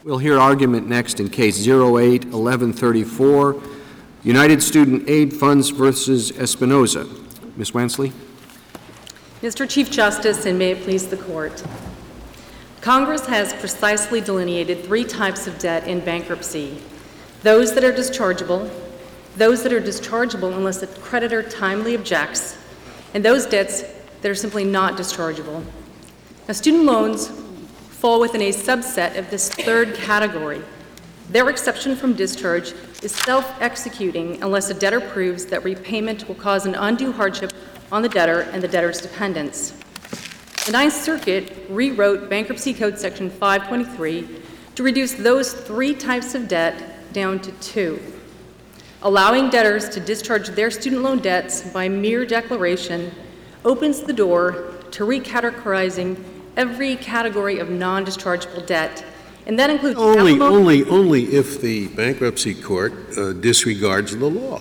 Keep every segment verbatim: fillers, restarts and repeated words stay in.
We'll hear argument next in Case zero eight eleven thirty-four, United Student Aid Funds versus Espinoza. Miz Wensley. Mister Chief Justice, and may it please the Court, Congress has precisely delineated three types of debt in bankruptcy: those that are dischargeable, those that are dischargeable unless the creditor timely objects, and those debts that are simply not dischargeable. Now, student loans fall within a subset of this third category. Their exception from discharge is self-executing unless a debtor proves that repayment will cause an undue hardship on the debtor and the debtor's dependents. The Ninth Circuit rewrote Bankruptcy Code Section five twenty-three to reduce those three types of debt down to two. Allowing debtors to discharge their student loan debts by mere declaration opens the door to recategorizing every category of non-dischargeable debt, and that includes only, alimony. only, only if the bankruptcy court uh, disregards the law.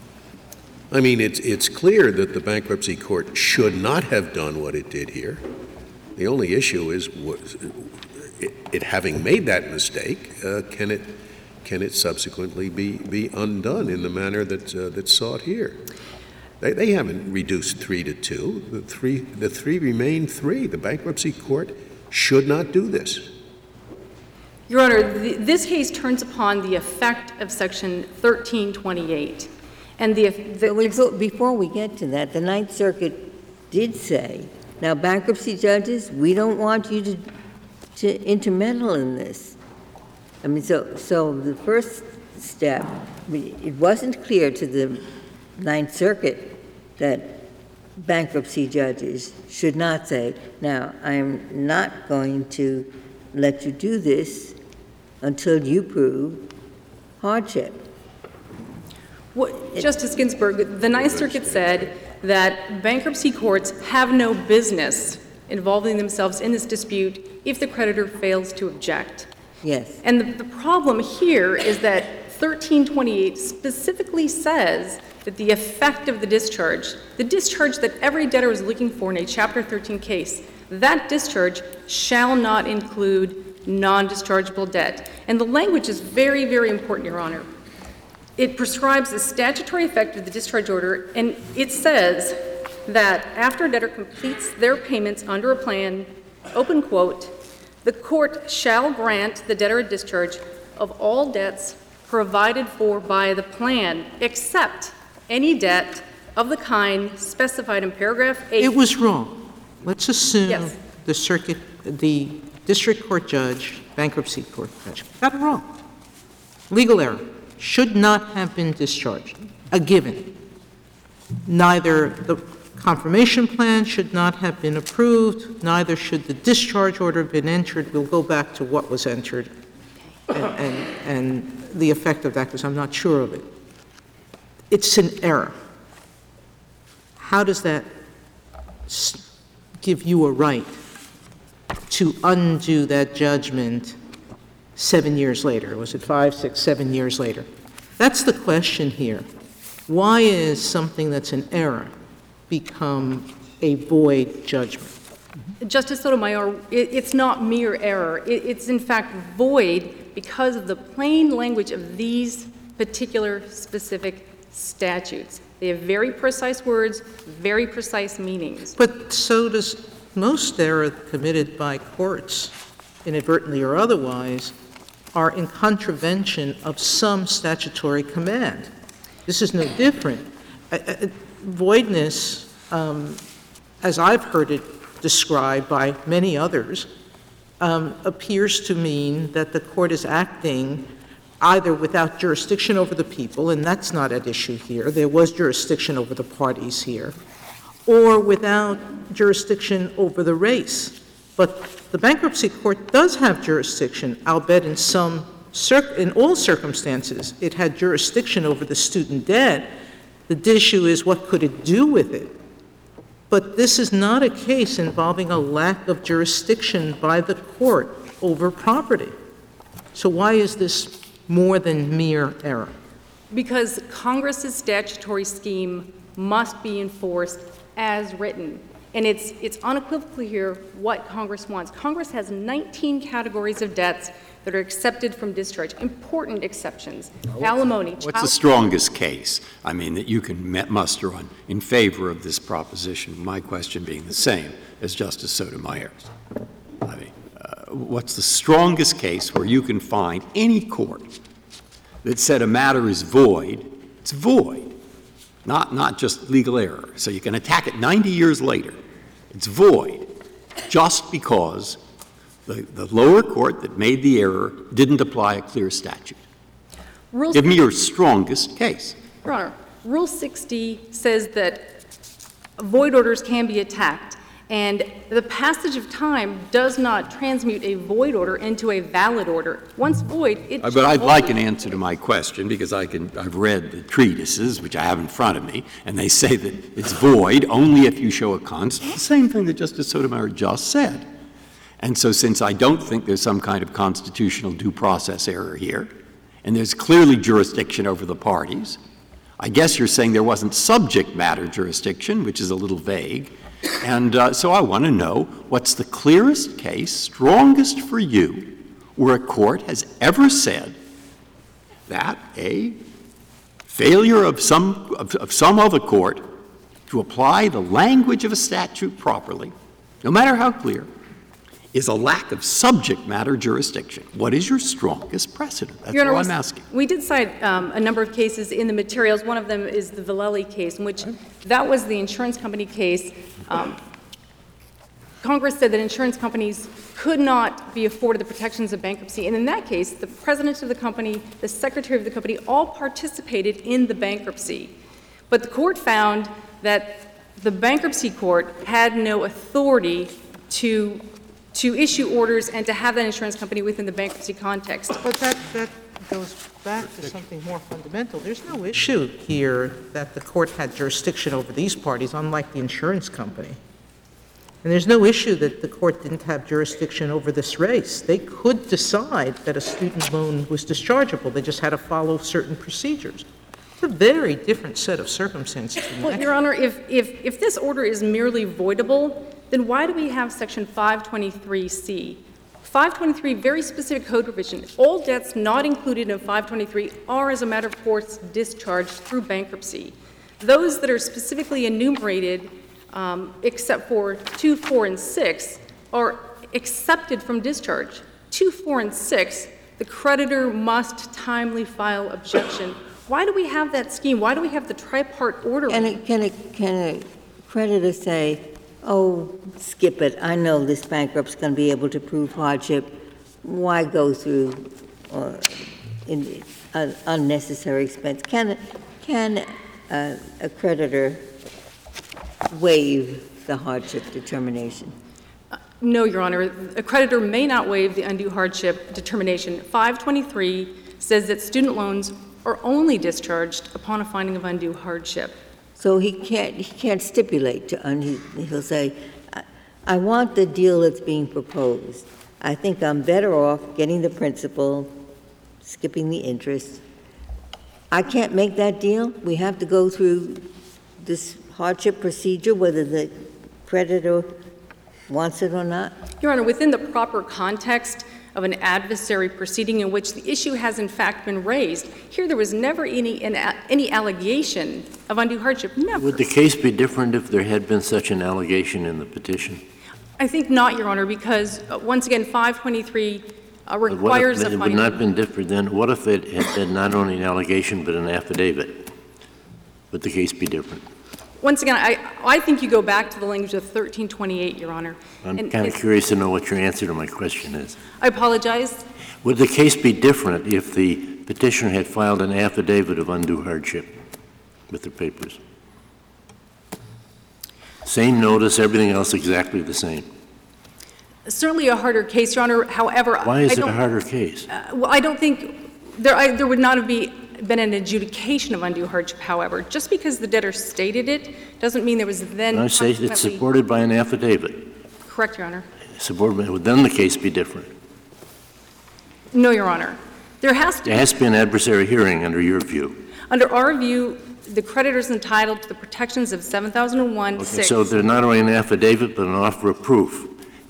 I mean, it's it's clear that the bankruptcy court should not have done what it did here. The only issue is, was it, it having made that mistake, uh, can it can it subsequently be be undone in the manner that uh, that's sought here? They, they haven't reduced three to two. The three the three remain three. The bankruptcy court should not do this. Your Honor, th- this case turns upon the effect of Section thirteen twenty-eight. And the, the we go, before we get to that, the Ninth Circuit did say, now bankruptcy judges, we don't want you to, to intermeddle in this. I mean, so, so the first step, it wasn't clear to the Ninth Circuit that bankruptcy judges should not say, now, I'm not going to let you do this until you prove hardship. What, Justice Ginsburg, the Ninth Circuit said that bankruptcy courts have no business involving themselves in this dispute if the creditor fails to object. Yes. And the, the problem here is that thirteen twenty-eight specifically says that the effect of the discharge, the discharge that every debtor is looking for in a Chapter thirteen case, that discharge shall not include non-dischargeable debt. And the language is very, very important, Your Honor. It prescribes the statutory effect of the discharge order, and it says that after a debtor completes their payments under a plan, open quote, the court shall grant the debtor a discharge of all debts provided for by the plan, except any debt of the kind specified in paragraph eight. It was wrong. Let's assume Yes. the circuit, the district court judge, bankruptcy court judge, got it wrong. Legal error. Should not have been discharged. A given. Neither the confirmation plan should not have been approved, neither should the discharge order have been entered. We'll go back to what was entered and, and, and the effect of that, because I'm not sure of it. It's an error. How does that s- give you a right to undo that judgment seven years later? Was it five, six, seven years later? That's the question here. Why is something that's an error become a void judgment? Justice Sotomayor, it, it's not mere error. It, it's in fact void because of the plain language of these particular specific statutes. They have very precise words, very precise meanings. But so does most error committed by courts, inadvertently or otherwise, are in contravention of some statutory command. This is no different. Uh, uh, voidness, um, as I've heard it described by many others, um, appears to mean that the court is acting either without jurisdiction over the people, and that's not at issue here. There was jurisdiction over the parties here, or without jurisdiction over the race. But the bankruptcy court does have jurisdiction, albeit in some, cir- in all circumstances, it had jurisdiction over the student debt. The issue is what could it do with it? But this is not a case involving a lack of jurisdiction by the court over property. So why is this more than mere error? Because Congress's statutory scheme must be enforced as written. And it's, it's unequivocal here what Congress wants. Congress has nineteen categories of debts that are accepted from discharge. Important exceptions. Alimony. What's the child- strongest case, I mean, that you can met- muster on in favor of this proposition? My question being the same as Justice Sotomayor's. I mean, uh, what's the strongest case where you can find any court that said a matter is void? It's void, not, not just legal error. So you can attack it ninety years later. It's void just because the, the lower court that made the error didn't apply a clear statute. Rule Give me your strongest case. Your Honor, Rule sixty says that void orders can be attacked, and the passage of time does not transmute a void order into a valid order. Once void, it Uh, But I'd like an answer to my question, because I can, I've read the treatises, which I have in front of me, and they say that it's void only if you show a constant. The same thing that Justice Sotomayor just said. And so since I don't think there's some kind of constitutional due process error here, and there's clearly jurisdiction over the parties, I guess you're saying there wasn't subject matter jurisdiction, which is a little vague. And uh, so I want to know what's the clearest case, strongest for you, where a court has ever said that a failure of some, of, of some other court to apply the language of a statute properly, no matter how clear, is a lack of subject matter jurisdiction. What is your strongest precedent? That's Your Honor, all I'm we- asking. We did cite um, a number of cases in the materials. One of them is the Vallely case, in which that was the insurance company case. Um, Congress said that insurance companies could not be afforded the protections of bankruptcy. And in that case, the president of the company, the secretary of the company, all participated in the bankruptcy. But the court found that the bankruptcy court had no authority to to issue orders and to have that insurance company within the bankruptcy context. But that, that goes back to something more fundamental. There's no issue here that the court had jurisdiction over these parties, unlike the insurance company. And there's no issue that the court didn't have jurisdiction over this race. They could decide that a student loan was dischargeable. They just had to follow certain procedures. It's a very different set of circumstances. than Well, that. Your Honor, if, if, if this order is merely voidable, then why do we have Section five twenty-three C? five twenty-three, very specific code provision. All debts not included in five twenty-three are, as a matter of course, discharged through bankruptcy. Those that are specifically enumerated, um, except for two, four, and six, are accepted from discharge. two, four, and six, the creditor must timely file objection. Why do we have that scheme? Why do we have the tripart order? Can a, can a, can a creditor say, oh, skip it, I know this bankrupt's going to be able to prove hardship, why go through uh, in, uh, unnecessary expense? Can, a- can a, a creditor waive the hardship determination? No, Your Honor. A creditor may not waive the undue hardship determination. five twenty-three says that student loans are only discharged upon a finding of undue hardship. So he can't, he can't stipulate to, un- he- he'll say, I- I want the deal that's being proposed. I think I'm better off getting the principal, skipping the interest. I can't make that deal. We have to go through this hardship procedure, whether the creditor wants it or not. Your Honor, within the proper context of an adversary proceeding in which the issue has in fact been raised, here there was never any, an, any allegation of undue hardship, never. Would the case be different if there had been such an allegation in the petition? I think not, Your Honor, because, uh, once again, five twenty-three uh, But what if requires a It would finding. not have been different then. What if it had been not only an allegation but an affidavit? Would the case be different? Once again, I, I think you go back to the language of thirteen twenty-eight, Your Honor. I'm And kind of it's- curious to know what your answer to my question is. I apologize. Would the case be different if the petitioner had filed an affidavit of undue hardship with the papers? Same notice, everything else exactly the same. Certainly a harder case, Your Honor. However, Why I is it a don't- harder case? Uh, Well, I don't think, there, I, there would not have be, been an adjudication of undue hardship, however. Just because the debtor stated it doesn't mean there was then I say it's consequently- supported by an affidavit. Correct, Your Honor. Supported by, would then the case be different? No, Your Honor. There has to There be, has to be an adversary hearing under your view. under our view, the creditor is entitled to the protections of seven thousand one Okay, six. so there's not only an affidavit but an offer of proof.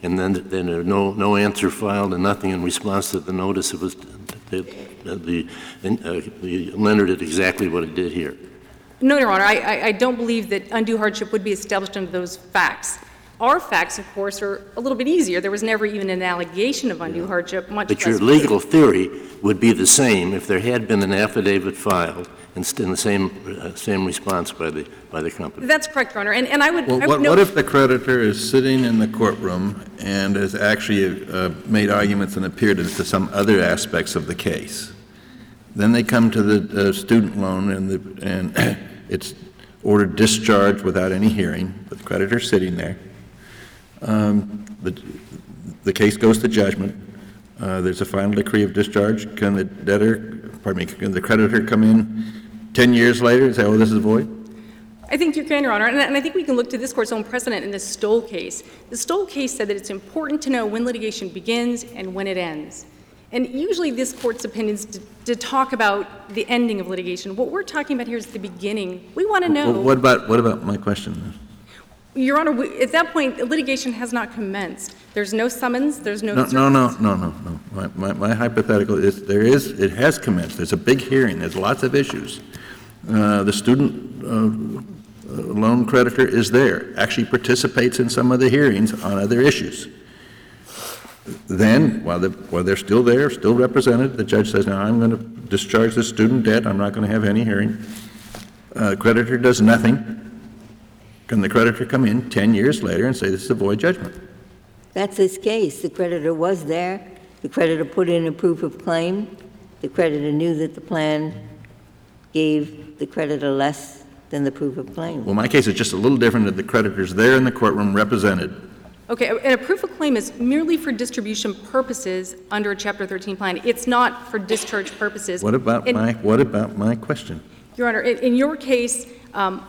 and then, then there no, no answer filed and nothing in response to the notice, it was, the, the, uh, the lender did exactly what it did here. No, Your Honor, I, I, I don't believe that undue hardship would be established under those facts. Our facts, of course, are a little bit easier. There was never even an allegation of undue hardship, much But less your legal theory would be the same if there had been an affidavit filed and in the same uh, same response by the by the company. That's correct, Your Honor. And, and I would, Well, I would what, note, what if the creditor is sitting in the courtroom and has actually uh, made arguments and appeared as to some other aspects of the case? Then they come to the uh, student loan and, the, and it's ordered discharged without any hearing, but the creditor's sitting there. Um, the, the case goes to judgment. Uh, there's a final decree of discharge. Can the debtor, pardon me, can the creditor come in ten years later and say, oh, this is void? I think you can, Your Honor, and, and I think we can look to this Court's own precedent in the Stoll case. The Stoll case said that it's important to know when litigation begins and when it ends. And usually this Court's opinions to, to talk about the ending of litigation. What we're talking about here is the beginning. We want to know. Well, what about what about my question? Your Honor, we, at that point, litigation has not commenced. There's no summons, there's no... No, no, no, no, no, no. My, my, my hypothetical is, there is, it has commenced. There's a big hearing. There's lots of issues. Uh, the student uh, loan creditor is there, actually participates in some of the hearings on other issues. Then, while they're, while they're still there, still represented, the judge says, now I'm going to discharge the student debt. I'm not going to have any hearing. Uh, creditor does nothing. Can the creditor come in ten years later and say this is a void judgment? That's his case. The creditor was there. The creditor put in a proof of claim. The creditor knew that the plan gave the creditor less than the proof of claim. Well, my case is just a little different that the creditor's there in the courtroom represented. Okay, and a proof of claim is merely for distribution purposes under a Chapter thirteen plan. It's not for discharge purposes. What about And, my what about my question? Your Honor, in, in your case, um,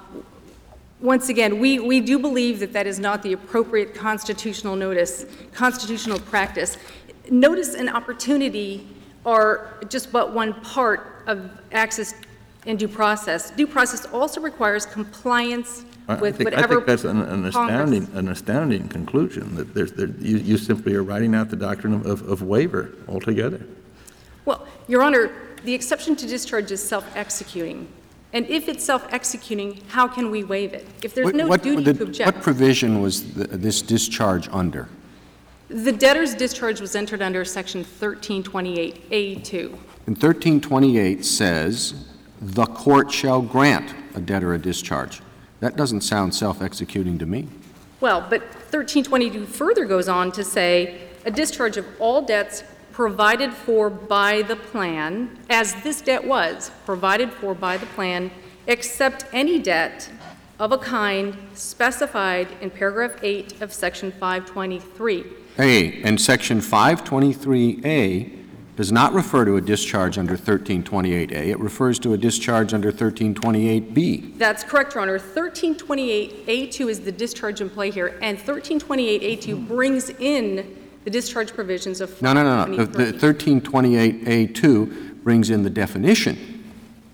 once again, we, we do believe that that is not the appropriate constitutional notice, constitutional practice. Notice and opportunity are just but one part of access and due process. Due process also requires compliance I with think, whatever I think that's an, an astounding Congress. an astounding conclusion that there's there, you, you simply are writing out the doctrine of, of, of waiver altogether. Well, Your Honor, the exception to discharge is self-executing. And if it's self-executing, how can we waive it? If there's What- no what- duty the- to object. What provision was th- this discharge under? The debtor's discharge was entered under Section thirteen twenty-eight A two. And thirteen twenty-eight says, "The court shall grant a debtor a discharge." That doesn't sound self-executing to me. Well, but thirteen twenty-two further goes on to say, "A discharge of all debts provided for by the plan," as this debt was, provided for by the plan, "except any debt of a kind specified in paragraph eight of Section five twenty-three." A, and Section five twenty-three A does not refer to a discharge under thirteen twenty-eight A. It refers to a discharge under thirteen twenty-eight B. That's correct, Your Honor. thirteen twenty-eight A two is the discharge in play here, and thirteen twenty-eight A two brings in the discharge provisions of No, no, no, no. The- the thirteen twenty-eight A two brings in the definition,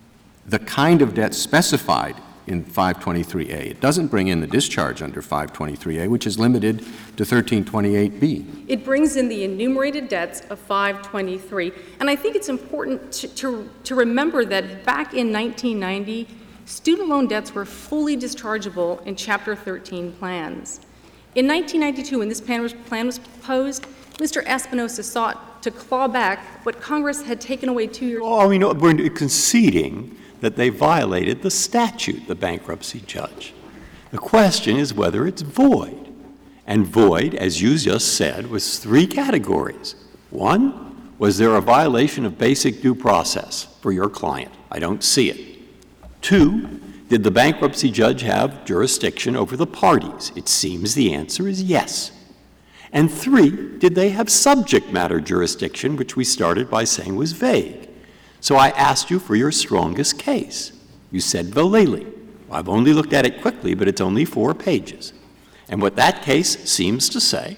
the kind of debt specified in five twenty-three A. It doesn't bring in the discharge under five twenty-three A, which is limited to thirteen twenty-eight B. It brings in the enumerated debts of five twenty-three. And I think it's important to, to, to remember that back in nineteen ninety, student loan debts were fully dischargeable in Chapter thirteen plans. In nineteen ninety-two, when this plan was, plan was proposed, Mister Espinosa sought to claw back what Congress had taken away two years Oh, I mean, we're conceding that they violated the statute, the bankruptcy judge. The question is whether it's void. And void, as you just said, was three categories. One, was there a violation of basic due process for your client? I don't see it. Two, did the bankruptcy judge have jurisdiction over the parties? It seems the answer is yes. And three, did they have subject matter jurisdiction, which we started by saying was vague? So I asked you for your strongest case. You said Vallely. Well, I've only looked at it quickly, but it's only four pages. And what that case seems to say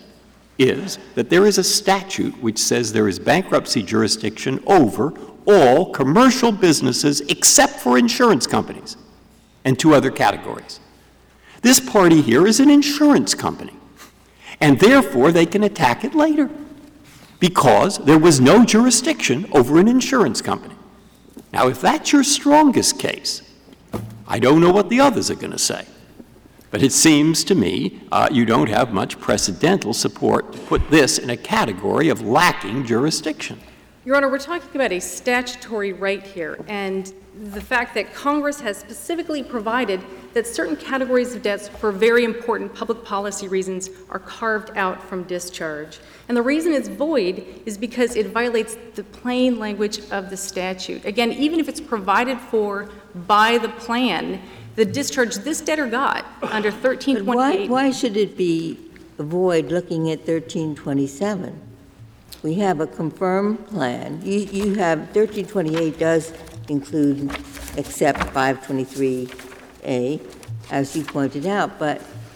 is that there is a statute which says there is bankruptcy jurisdiction over all commercial businesses except for insurance companies and two other categories. This party here is an insurance company. And therefore, they can attack it later because there was no jurisdiction over an insurance company. Now, if that's your strongest case, I don't know what the others are going to say. But it seems to me uh, you don't have much precedental support to put this in a category of lacking jurisdiction. Your Honor, we're talking about a statutory right here, and the fact that Congress has specifically provided that certain categories of debts for very important public policy reasons are carved out from discharge. And the reason it's void is because it violates the plain language of the statute. Again, even if it's provided for by the plan, the discharge this debtor got under thirteen twenty-eight. Why, why should it be void looking at thirteen twenty-seven? We have a confirmed plan. You, you have, thirteen twenty-eight does include except five twenty-three A, as you pointed out, but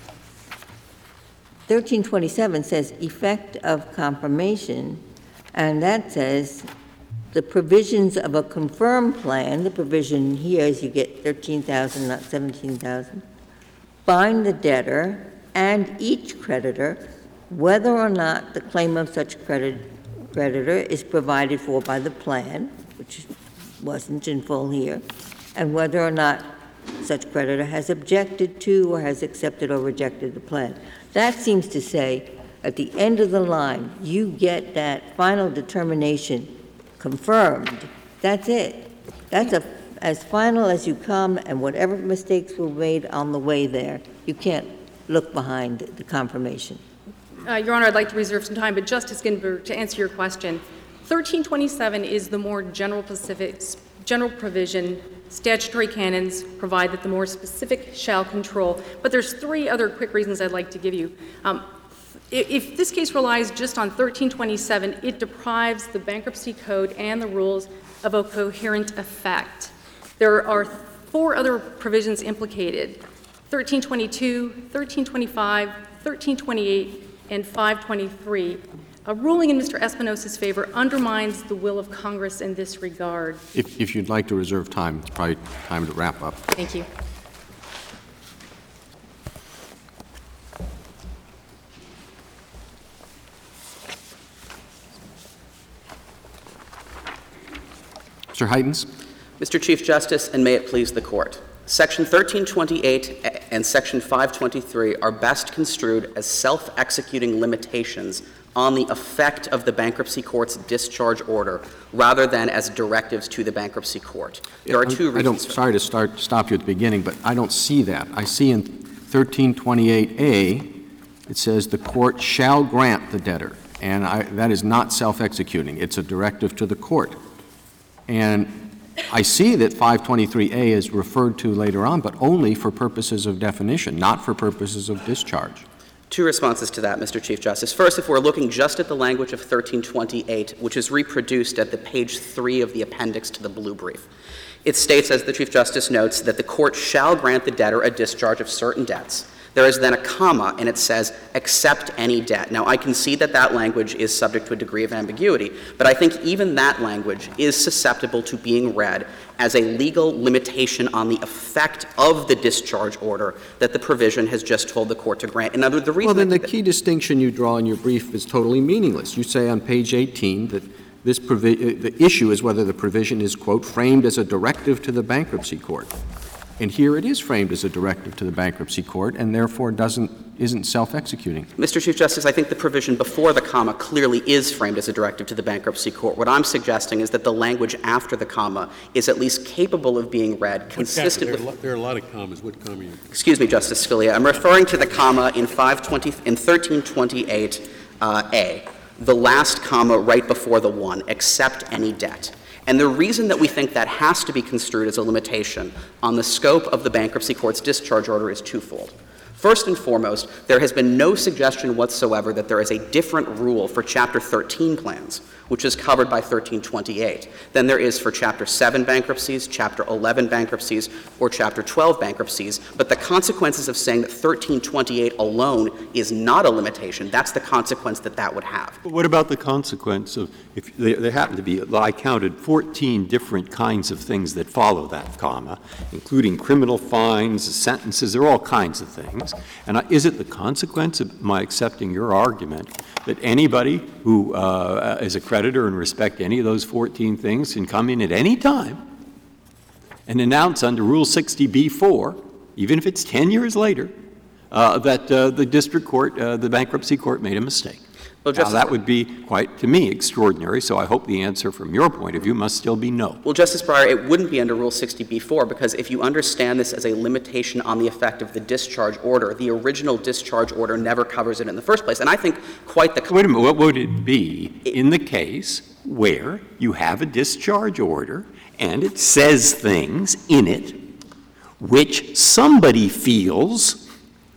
thirteen twenty-seven says effect of confirmation, and that says the provisions of a confirmed plan, the provision here is you get thirteen thousand, not seventeen thousand, bind the debtor and each creditor, whether or not the claim of such credit, creditor is provided for by the plan, which wasn't in full here, and whether or not such creditor has objected to or has accepted or rejected the plan. That seems to say, at the end of the line, you get that final determination confirmed. That's it. That's a, as final as you come, and whatever mistakes were made on the way there, you can't look behind the confirmation. Uh, Your Honor, I'd like to reserve some time, but Justice Ginsburg, to answer your question, thirteen twenty-seven is the more general, specific, general provision. Statutory canons provide that the more specific shall control. But there's three other quick reasons I'd like to give you. Um, if, if this case relies just on thirteen twenty-seven, it deprives the bankruptcy code and the rules of a coherent effect. There are four other provisions implicated: thirteen twenty-two, thirteen twenty-five, thirteen twenty-eight, and five twenty-three. A ruling in Mister Espinosa's favor undermines the will of Congress in this regard. If, if you'd like to reserve time, it's probably time to wrap up. Thank you. Mister Heitens. Mister Chief Justice, and may it please the Court. Section thirteen twenty-eight and Section five twenty-three are best construed as self-executing limitations on the effect of the bankruptcy court's discharge order rather than as directives to the bankruptcy court. There are two reasons. I don't, sorry to start, stop you at the beginning, but I don't see that. I see in thirteen twenty-eight A, it says the court shall grant the debtor, and I, that is not self-executing. It's a directive to the court. And I see that five twenty-three A is referred to later on, but only for purposes of definition, not for purposes of discharge. Two responses to that, Mister Chief Justice. First, if we're looking just at the language of thirteen twenty-eight, which is reproduced at the page three of the appendix to the blue brief, it states, as the Chief Justice notes, that the court shall grant the debtor a discharge of certain debts. There is then a comma, and it says, except any debt. Now, I can see that that language is subject to a degree of ambiguity, but I think even that language is susceptible to being read as a legal limitation on the effect of the discharge order that the provision has just told the court to grant. And under the reason well, then the that key distinction you draw in your brief is totally meaningless. You say on page eighteen that this provi- the issue is whether the provision is, quote, framed as a directive to the bankruptcy court. And here it is framed as a directive to the bankruptcy court and therefore doesn't, isn't self-executing. Mister Chief Justice, I think the provision before the comma clearly is framed as a directive to the bankruptcy court. What I'm suggesting is that the language after the comma is at least capable of being read consistent there, are with... there are a lot of commas. What comma are you? Excuse me, Justice Scalia. I'm referring to the comma in five twenty in thirteen twenty-eight uh, A, the last comma right before the one, except any debt. And the reason that we think that has to be construed as a limitation on the scope of the bankruptcy court's discharge order is twofold. First and foremost, there has been no suggestion whatsoever that there is a different rule for Chapter thirteen plans, which is covered by thirteen twenty-eight, than there is for Chapter seven bankruptcies, Chapter eleven bankruptcies, or Chapter twelve bankruptcies. But the consequences of saying that thirteen twenty-eight alone is not a limitation, that's the consequence that that would have. But what about the consequence of, if there, there happen to be, I counted fourteen different kinds of things that follow that comma, including criminal fines, sentences, there are all kinds of things. And I, is it the consequence of my accepting your argument that anybody who uh, is a creditor and respect any of those fourteen things can come in at any time and announce under Rule sixty B four, even if it's ten years later, uh, that uh, the district court, uh, the bankruptcy court made a mistake? Well, now, that would be quite, to me, extraordinary, so I hope the answer from your point of view must still be no. Well, Justice Breyer, it wouldn't be under Rule sixty B four, because if you understand this as a limitation on the effect of the discharge order, the original discharge order never covers it in the first place. And I think quite the... Wait a minute. What would it be in the case where you have a discharge order and it says things in it which somebody feels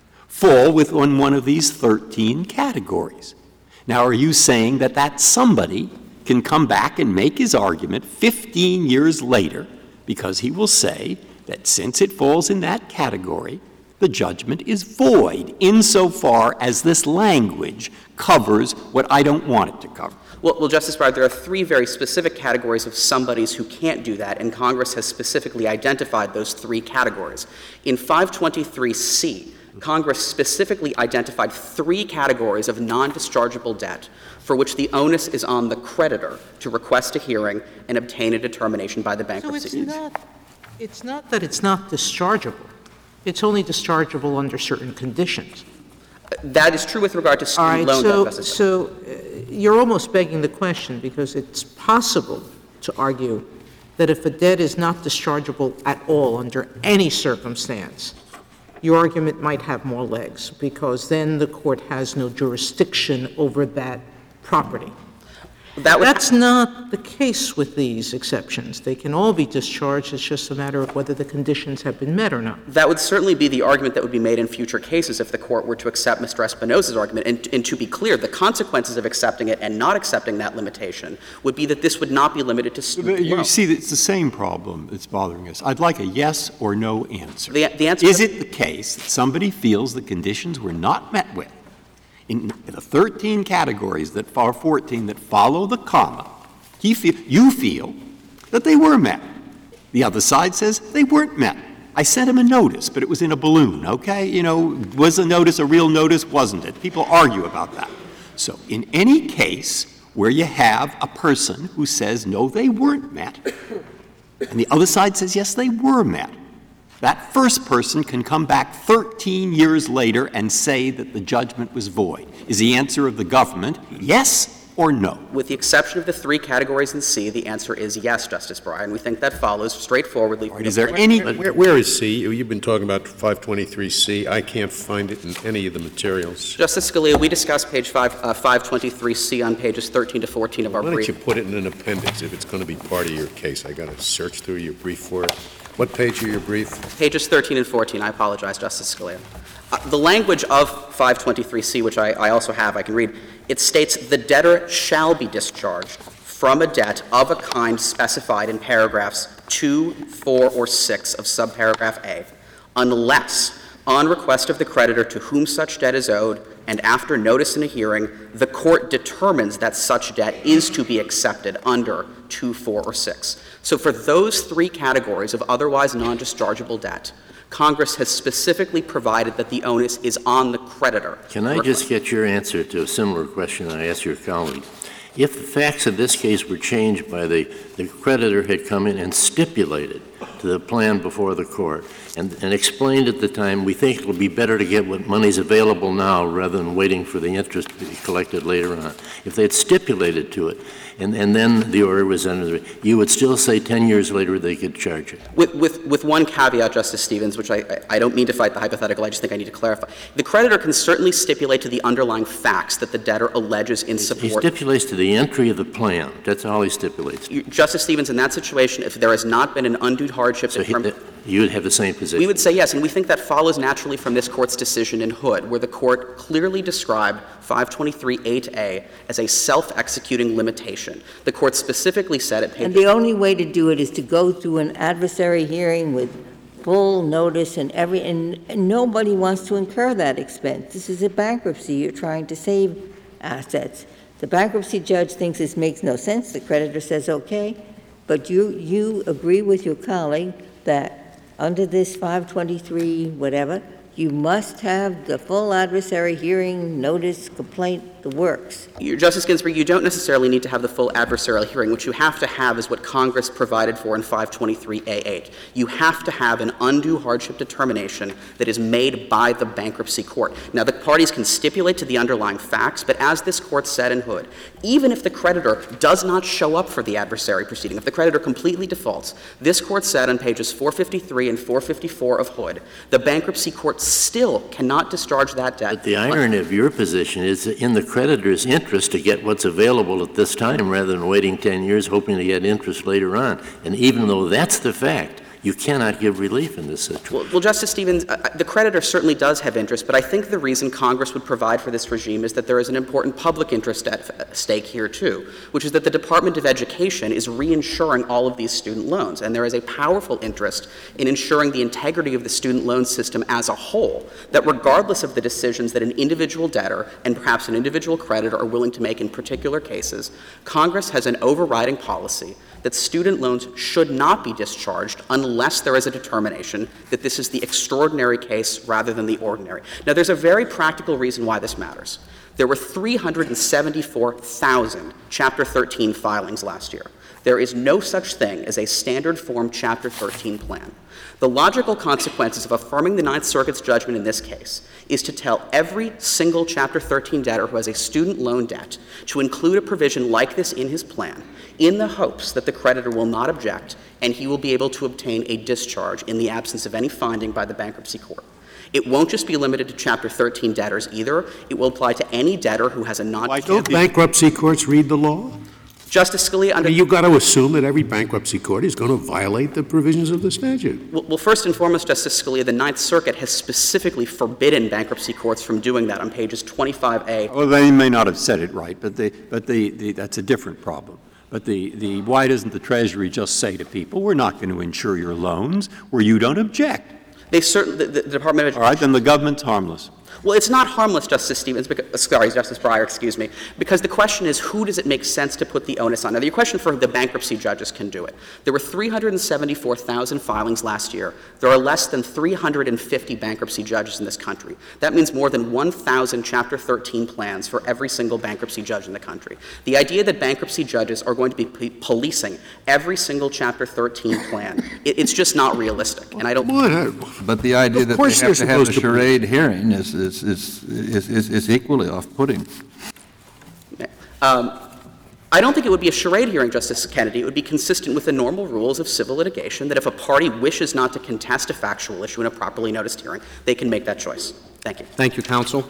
fall within one of these thirteen categories? Now, are you saying that that somebody can come back and make his argument fifteen years later because he will say that since it falls in that category, the judgment is void insofar as this language covers what I don't want it to cover? Well, well, Justice Breyer, there are three very specific categories of somebodies who can't do that, and Congress has specifically identified those three categories. In five twenty-three C, Congress specifically identified three categories of non-dischargeable debt for which the onus is on the creditor to request a hearing and obtain a determination by the bankruptcy. So it's not, it's not that it's not dischargeable. It's only dischargeable under certain conditions. That is true with regard to student All right, loan so, debt, Justice Breyer. So uh, you're almost begging the question, because it's possible to argue that if a debt is not dischargeable at all under any circumstance, your argument might have more legs, because then the court has no jurisdiction over that property. That would That's not the case with these exceptions. They can all be discharged. It's just a matter of whether the conditions have been met or not. That would certainly be the argument that would be made in future cases if the court were to accept Mister Espinosa's argument. And, and to be clear, the consequences of accepting it and not accepting that limitation would be that this would not be limited to student You loan. see, it's the same problem that's bothering us. I'd like a yes or no answer. The, the answer Is it the case that somebody feels the conditions were not met with in the thirteen categories that are fourteen that follow the comma? He feel, you feel that they were met. The other side says they weren't met. I sent him a notice, but it was in a balloon, okay? You know, was the notice a real notice? Wasn't it? People argue about that. So in any case where you have a person who says, no, they weren't met, and the other side says, yes, they were met, that first person can come back thirteen years later and say that the judgment was void. Is the answer of the government yes or no? With the exception of the three categories in C, the answer is yes, Justice Breyer. And we think that follows straightforwardly. Right, is there any... Where, where is C? You've been talking about five twenty-three C. I can't find it in any of the materials. Justice Scalia, we discussed page five, uh, five twenty-three C on pages thirteen to fourteen of our Why don't brief. you put it in an appendix if it's going to be part of your case? I got to search through your brief for it. What page of your brief? Pages thirteen and fourteen. I apologize, Justice Scalia. Uh, the language of five twenty-three C, which I, I also have, I can read, it states the debtor shall be discharged from a debt of a kind specified in paragraphs two, four, or six of subparagraph A, unless, on request of the creditor to whom such debt is owed, and after notice in a hearing, the court determines that such debt is to be accepted under two, four, or six. So for those three categories of otherwise non-dischargeable debt, Congress has specifically provided that the onus is on the creditor. Can I just get your answer to a similar question I asked your colleague? If the facts of this case were changed by the, the creditor had come in and stipulated to the plan before the court and, and explained at the time, we think it will be better to get what money's available now rather than waiting for the interest to be collected later on. If they had stipulated to it, and, and then the order was entered, you would still say ten years later they could charge it? With, with, with one caveat, Justice Stevens, which I, I, I don't mean to fight the hypothetical, I just think I need to clarify. The creditor can certainly stipulate to the underlying facts that the debtor alleges in support. He stipulates to the entry of the plan. That's all he stipulates. You, Justice Stevens, in that situation, if there has not been an undue hardship So in he, terms the, you would have the same position. We would say yes, and we think that follows naturally from this Court's decision in Hood, where the Court clearly described five twenty-three eight A as a self-executing limitation. The Court specifically said at page... And the only way to do it is to go through an adversary hearing with full notice and every, and, and nobody wants to incur that expense. This is a bankruptcy. You're trying to save assets. The bankruptcy judge thinks this makes no sense. The creditor says, okay. But you, you agree with your colleague that under this five twenty-three whatever, you must have the full adversary hearing, notice, complaint, the works. Justice Ginsburg, you don't necessarily need to have the full adversarial hearing. What you have to have is what Congress provided for in five twenty-three A eight. You have to have an undue hardship determination that is made by the bankruptcy court. Now, the parties can stipulate to the underlying facts, but as this Court said in Hood, even if the creditor does not show up for the adversary proceeding, if the creditor completely defaults, this Court said on pages four fifty-three and four fifty-four of Hood, the bankruptcy court still cannot discharge that debt. But the irony of your position is in the creditor's interest to get what's available at this time rather than waiting ten years hoping to get interest later on. And even though that's the fact, you cannot give relief in this situation. Well, well Justice Stevens, uh, the creditor certainly does have interest, but I think the reason Congress would provide for this regime is that there is an important public interest at stake here, too, which is that the Department of Education is reinsuring all of these student loans, and there is a powerful interest in ensuring the integrity of the student loan system as a whole, that regardless of the decisions that an individual debtor and perhaps an individual creditor are willing to make in particular cases, Congress has an overriding policy that student loans should not be discharged unless there is a determination that this is the extraordinary case rather than the ordinary. Now, there's a very practical reason why this matters. There were three hundred seventy-four thousand Chapter thirteen filings last year. There is no such thing as a standard form Chapter thirteen plan. The logical consequences of affirming the Ninth Circuit's judgment in this case is to tell every single Chapter thirteen debtor who has a student loan debt to include a provision like this in his plan in the hopes that the creditor will not object and he will be able to obtain a discharge in the absence of any finding by the bankruptcy court. It won't just be limited to Chapter thirteen debtors either. It will apply to any debtor who has a non- Why don't bankruptcy courts read the law? Justice Scalia, under... You've got to assume that every bankruptcy court is going to violate the provisions of the statute. Well, well, first and foremost, Justice Scalia, the Ninth Circuit has specifically forbidden bankruptcy courts from doing that on pages twenty-five A. Well, they may not have said it right, but, they, but the, the, that's a different problem. But the, the, why doesn't the Treasury just say to people, we're not going to insure your loans where you don't object? They certainly, the, the Department of Education... All right, then the government's harmless. Well, it's not harmless, Justice Stevens, because, sorry, Justice Breyer, excuse me, because the question is who does it make sense to put the onus on? Now, the question for the bankruptcy judges can do it. There were three hundred seventy-four thousand filings last year. There are less than three hundred fifty bankruptcy judges in this country. That means more than one thousand Chapter thirteen plans for every single bankruptcy judge in the country. The idea that bankruptcy judges are going to be p- policing every single Chapter thirteen plan, it, it's just not realistic. And I don't... But the idea that they course have they're to have a supposed to charade hearing is, is, is, is, is, is equally off-putting. Um, I don't think it would be a charade hearing, Justice Kennedy. It would be consistent with the normal rules of civil litigation that if a party wishes not to contest a factual issue in a properly noticed hearing, they can make that choice. Thank you. Thank you, counsel.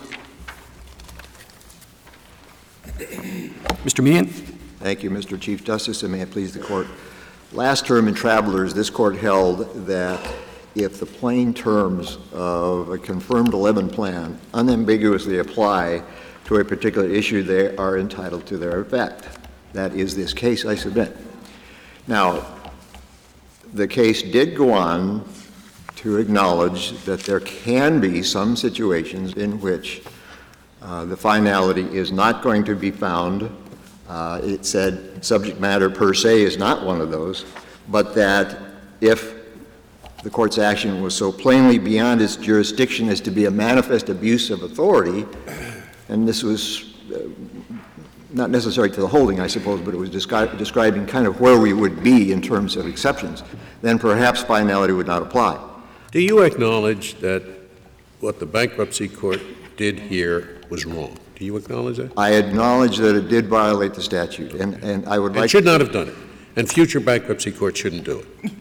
Mister Meehan. Thank you, Mister Chief Justice, and may it please the Court. Last term in Travelers, this Court held that if the plain terms of a confirmed eleven plan unambiguously apply to a particular issue, they are entitled to their effect. That is this case, I submit. Now, the case did go on to acknowledge that there can be some situations in which uh, the finality is not going to be found. Uh, it said subject matter per se is not one of those, but that if the court's action was so plainly beyond its jurisdiction as to be a manifest abuse of authority, and this was uh, not necessary to the holding, I suppose, but it was descri- describing kind of where we would be in terms of exceptions, then perhaps finality would not apply. Do you acknowledge that what the bankruptcy court did here was wrong? Do you acknowledge that? I acknowledge that it did violate the statute, and, and I would It like... should not have done it, and future bankruptcy courts shouldn't do it.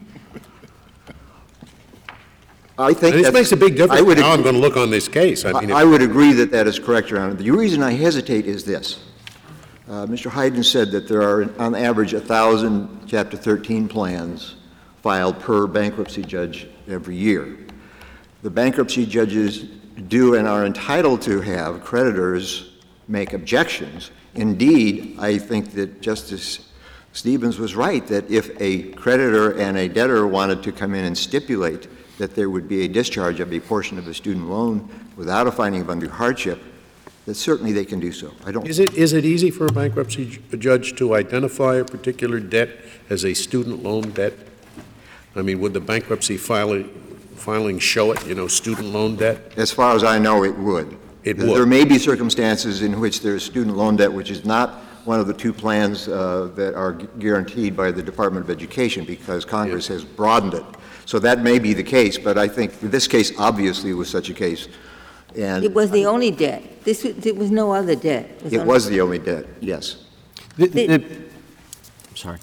I think And this makes a big difference I would how I'm agree- going to look on this case. I mean, I would agree that that is correct, Your Honor. The reason I hesitate is this. Uh, Mister Hayden said that there are, on average, one thousand Chapter thirteen plans filed per bankruptcy judge every year. The bankruptcy judges do and are entitled to have creditors make objections. Indeed, I think that Justice Stevens was right that if a creditor and a debtor wanted to come in and stipulate that there would be a discharge of a portion of the student loan without a finding of undue hardship, that certainly they can do so. I don't. Is it, is it easy for a bankruptcy ju- judge to identify a particular debt as a student loan debt? I mean, would the bankruptcy filing, filing show it, you know, student loan debt? As far as I know, it would. It There would. may be circumstances in which there's student loan debt, which is not one of the two plans uh, that are gu- guaranteed by the Department of Education, because Congress has broadened it. So that may be the case, but I think this case obviously was such a case. And It was the only debt. This, was- there was no other debt. it only- was the only debt, yes. The- The- the- I'm sorry.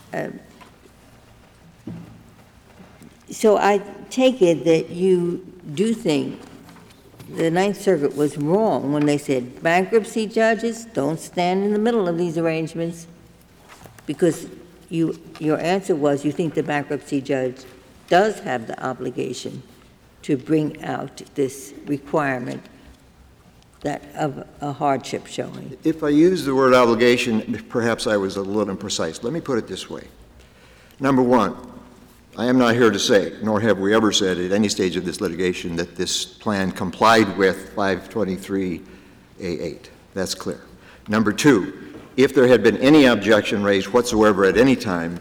So I take it that you do think the Ninth Circuit was wrong when they said bankruptcy judges don't stand in the middle of these arrangements, because you, your answer was you think the bankruptcy judge does have the obligation to bring out this requirement that of a hardship showing. If I use the word obligation, perhaps I was a little imprecise. Let me put it this way. Number one, I am not here to say, nor have we ever said at any stage of this litigation, that this plan complied with five twenty-three A eight. That's clear. Number two, if there had been any objection raised whatsoever at any time,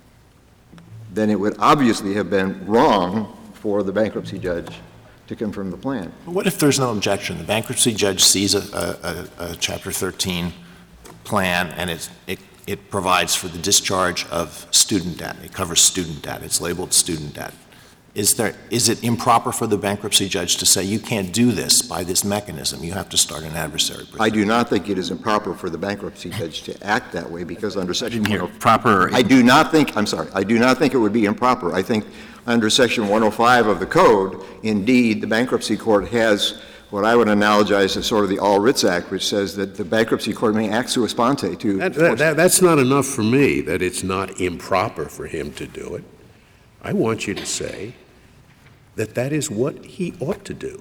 then it would obviously have been wrong for the bankruptcy judge to confirm the plan. What if there's no objection? The bankruptcy judge sees a, a, a Chapter thirteen plan, and it's, it, it provides for the discharge of student debt. It covers student debt. It's labeled student debt. Is there, is it improper for the bankruptcy judge to say, you can't do this by this mechanism, you have to start an adversary proceeding? I do not think it is improper for the bankruptcy judge to act that way, because under Section Here, one oh five proper. I do not think, I'm sorry, I do not think it would be improper. I think under Section one oh five of the Code, indeed, the bankruptcy court has what I would analogize as sort of the All Writs Act, which says that the bankruptcy court may act sua sponte to. That, that, that, that's not enough for me, that it's not improper for him to do it. I want you to say that that is what he ought to do.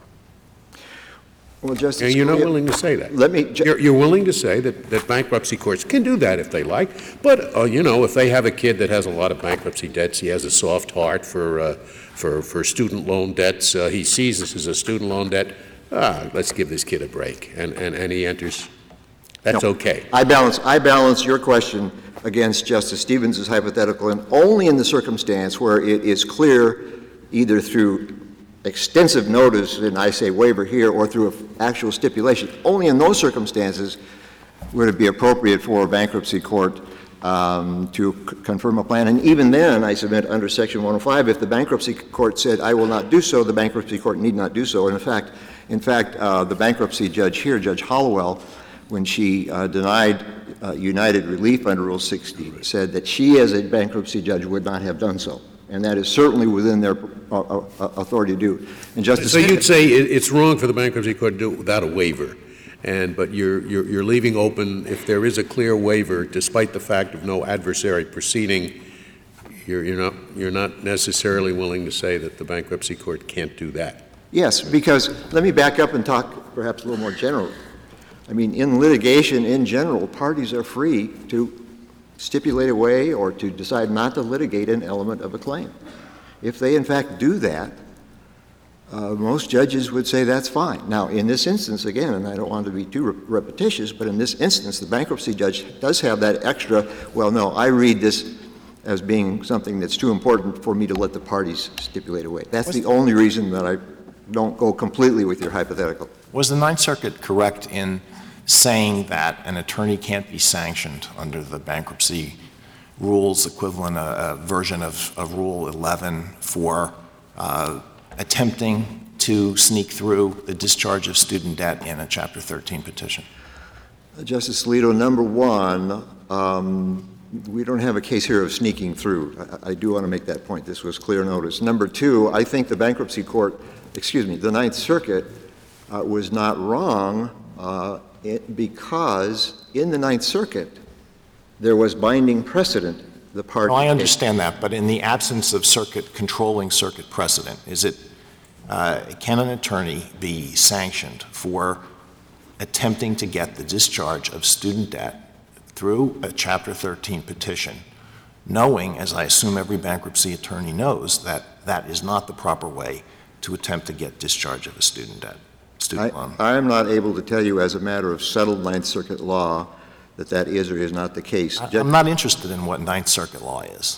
Well, Justice And you're not Scalia, willing to say that. Let me. Ju- You're, you're willing to say that, that bankruptcy courts can do that if they like, but, uh, you know, if they have a kid that has a lot of bankruptcy debts, he has a soft heart for, uh, for, for student loan debts, uh, he sees this as a student loan debt, ah, let's give this kid a break, and, and, and he enters, that's No. okay. I balance, I balance your question against Justice Stevens' hypothetical, and only in the circumstance where it is clear, either through extensive notice, and I say waiver here, or through an actual stipulation, only in those circumstances would it be appropriate for a bankruptcy court um, to c- confirm a plan. And even then, I submit under Section one oh five, if the bankruptcy court said, I will not do so, the bankruptcy court need not do so. And in fact, in fact, uh, the bankruptcy judge here, Judge Hollowell, when she uh, denied uh, United relief under Rule sixty, said that she, as a bankruptcy judge, would not have done so. And that is certainly within their uh, uh, authority to do. And Justice So you'd say it, it's wrong for the bankruptcy court to do it without a waiver, and, but you're, you're, you're leaving open, if there is a clear waiver, despite the fact of no adversary proceeding, you're, you're not, you're not necessarily willing to say that the bankruptcy court can't do that. Yes, because let me back up and talk perhaps a little more generally. I mean, in litigation in general, parties are free to stipulate away or to decide not to litigate an element of a claim. If they in fact do that, uh, most judges would say that's fine. Now, in this instance, again, and I don't want to be too re- repetitious, but in this instance, the bankruptcy judge does have that extra, well, no, I read this as being something that's too important for me to let the parties stipulate away. That's the only reason that I don't go completely with your hypothetical. Was the Ninth Circuit correct in saying that an attorney can't be sanctioned under the bankruptcy rules equivalent, a, a version of, of Rule eleven, for uh, attempting to sneak through the discharge of student debt in a Chapter thirteen petition? Justice Alito, number one, um, we don't have a case here of sneaking through. I, I do want to make that point. This was clear notice. Number two, I think the bankruptcy court, excuse me, the Ninth Circuit uh, was not wrong uh, it, because in the Ninth Circuit there was binding precedent the party. No, I understand that, but in the absence of circuit, controlling circuit precedent, is it, uh, can an attorney be sanctioned for attempting to get the discharge of student debt through a Chapter thirteen petition, knowing, as I assume every bankruptcy attorney knows, that that is not the proper way to attempt to get discharge of a student debt, student I, loan? I am not able to tell you as a matter of settled Ninth Circuit law that that is or is not the case. I, I'm not interested in what Ninth Circuit law is.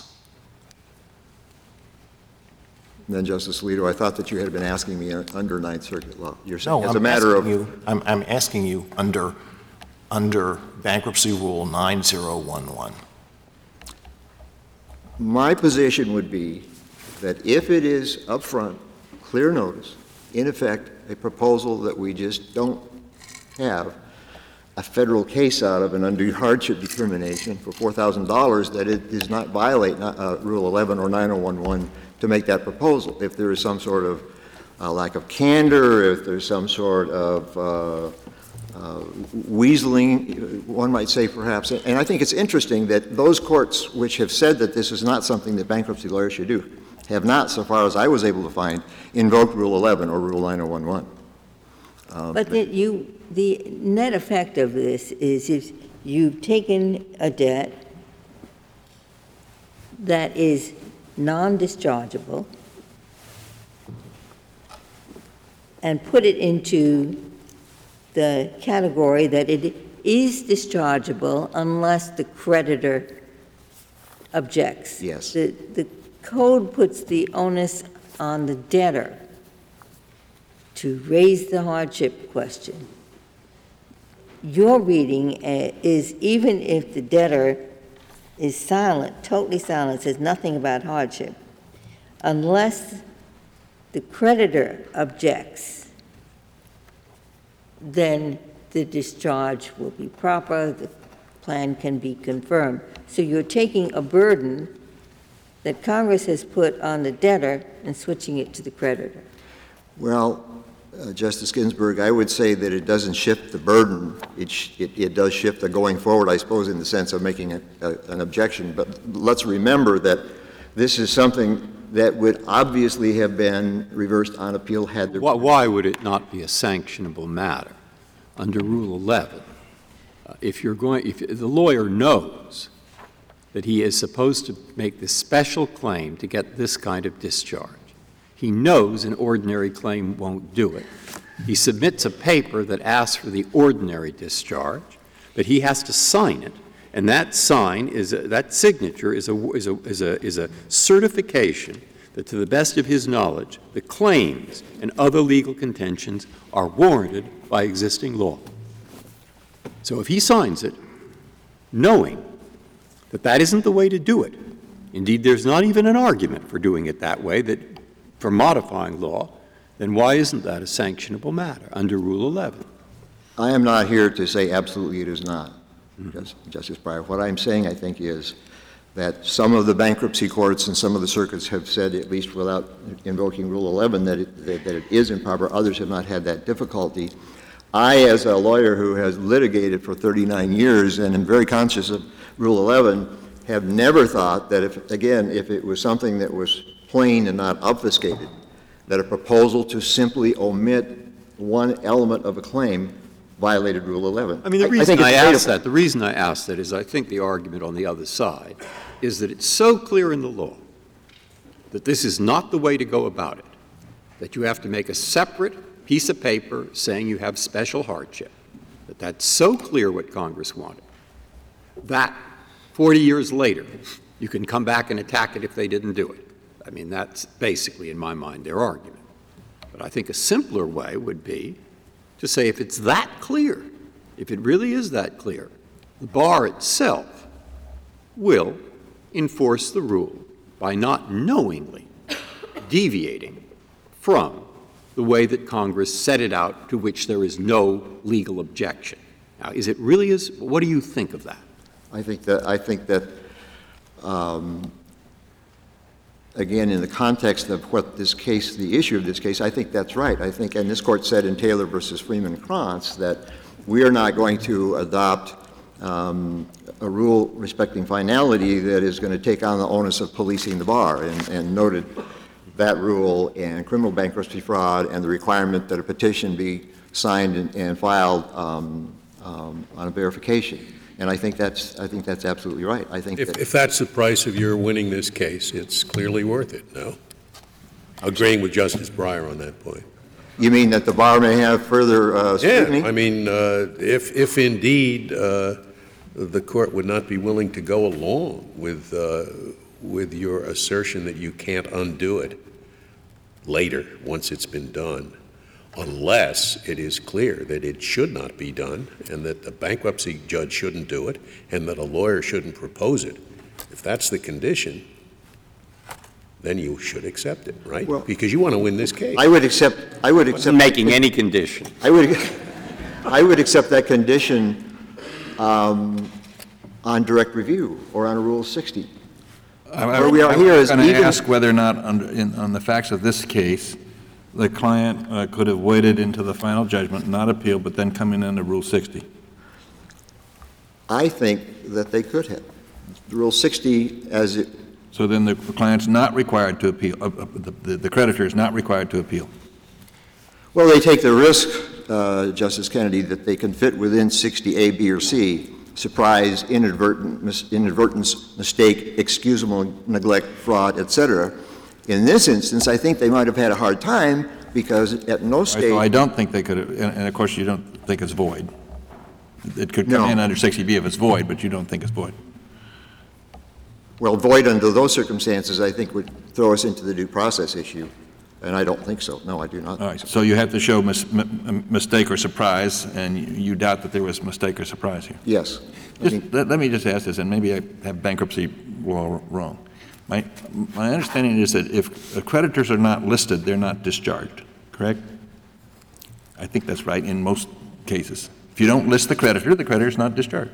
Then, Justice Alito, I thought that you had been asking me under Ninth Circuit law. You're saying No, as I'm a matter asking of you, I'm, I'm asking you under, under Bankruptcy Rule nine zero one one. My position would be that if it is upfront, clear notice, in effect, a proposal that we just don't have a federal case out of an undue hardship determination for four thousand dollars, that it does not violate uh, Rule eleven or nine oh one one to make that proposal. If there is some sort of uh, lack of candor, if there's some sort of uh, uh, weaseling, one might say perhaps, and I think it's interesting that those courts which have said that this is not something that bankruptcy lawyers should do have not, so far as I was able to find, invoked Rule eleven or Rule nine oh one one. Um, But the, you, the net effect of this is if you've taken a debt that is non-dischargeable and put it into the category that it is dischargeable unless the creditor objects. Yes. The, the code puts the onus on the debtor to raise the hardship question. Your reading uh, is even if the debtor is silent, totally silent, says nothing about hardship, unless the creditor objects, then the discharge will be proper, the plan can be confirmed. So you're taking a burden that Congress has put on the debtor and switching it to the creditor. Well, uh, Justice Ginsburg, I would say that it doesn't shift the burden. It, sh- it, it does shift the going forward, I suppose, in the sense of making a, a, an objection. But let's remember that this is something that would obviously have been reversed on appeal had there Why, why would it not be a sanctionable matter under Rule eleven? Uh, if you're going, if the lawyer knows that he is supposed to make this special claim to get this kind of discharge, he knows an ordinary claim won't do it. He submits a paper that asks for the ordinary discharge, but he has to sign it, and that sign is a, that signature is a is a is a is a certification that, to the best of his knowledge, the claims and other legal contentions are warranted by existing law. So if he signs it, knowing that that isn't the way to do it, indeed there's not even an argument for doing it that way, that for modifying law, then why isn't that a sanctionable matter under Rule eleven? I am not here to say absolutely it is not, mm-hmm. Justice Breyer. What I'm saying, I think, is that some of the bankruptcy courts and some of the circuits have said, at least without invoking Rule eleven, that it, that, that it is improper. Others have not had that difficulty. I, as a lawyer who has litigated for thirty-nine years and am very conscious of Rule eleven, have never thought that, if, again, if it was something that was plain and not obfuscated, that a proposal to simply omit one element of a claim violated Rule eleven. I mean, the I, reason I, I, I ask that, the reason I ask that is I think the argument on the other side is that it's so clear in the law that this is not the way to go about it, that you have to make a separate piece of paper saying you have special hardship, that that's so clear what Congress wanted, that forty years later you can come back and attack it if they didn't do it. I mean, that's basically, in my mind, their argument. But I think a simpler way would be to say if it's that clear, if it really is that clear, the bar itself will enforce the rule by not knowingly deviating from the way that Congress set it out, to which there is no legal objection. Now, is it really is? What do you think of that? I think that, I think that um, again, in the context of what this case, the issue of this case, I think that's right. I think, and this court said in Taylor versus Freeman Krantz, that we are not going to adopt um, a rule respecting finality that is going to take on the onus of policing the bar, and, and noted that rule and criminal bankruptcy fraud and the requirement that a petition be signed and, and filed um, um, on a verification. And I think that's I think that's absolutely right. I think If, that, if that's the price of your winning this case, it's clearly worth it, no? Agreeing with Justice Breyer on that point. you mean that the bar may have further uh, scrutiny? Yeah, I mean, uh, if, if indeed uh, the court would not be willing to go along with, uh, with your assertion that you can't undo it later, once it's been done, unless it is clear that it should not be done and that the bankruptcy judge shouldn't do it and that a lawyer shouldn't propose it. If that's the condition, then you should accept it, right? Well, because you want to win this case. I would accept. I would accept Making any condition. I would. I would accept that condition um, on direct review or on a Rule sixty. Where we are here is I'm going even to ask whether or not, under, in, on the facts of this case, the client uh, could have waited into the final judgment, not appeal, but then come in under Rule sixty. I think that they could have. Rule sixty, as it. So then the client's not required to appeal, uh, uh, the, the, the creditor is not required to appeal. Well, they take the risk, uh, Justice Kennedy, that they can fit within sixty A, B, or C. Surprise, inadvertent, mis- inadvertence, mistake, excusable neglect, fraud, et cetera. In this instance, I think they might have had a hard time because at no stage. So I don't think they could have, and, and of course you don't think it's void. It could come No. in under sixty B if it's void, but you don't think it's void. Well, void under those circumstances, I think, would throw us into the due process issue, and I don't think so. No, I do not. All right, so you have to show mis- m- mistake or surprise, and you, you doubt that there was mistake or surprise here. Yes. Just, I think- let, let me just ask this, and maybe I have bankruptcy law wrong. My, my understanding is that if the creditors are not listed, they're not discharged, correct? I think that's right in most cases. If you don't list the creditor, the creditor is not discharged.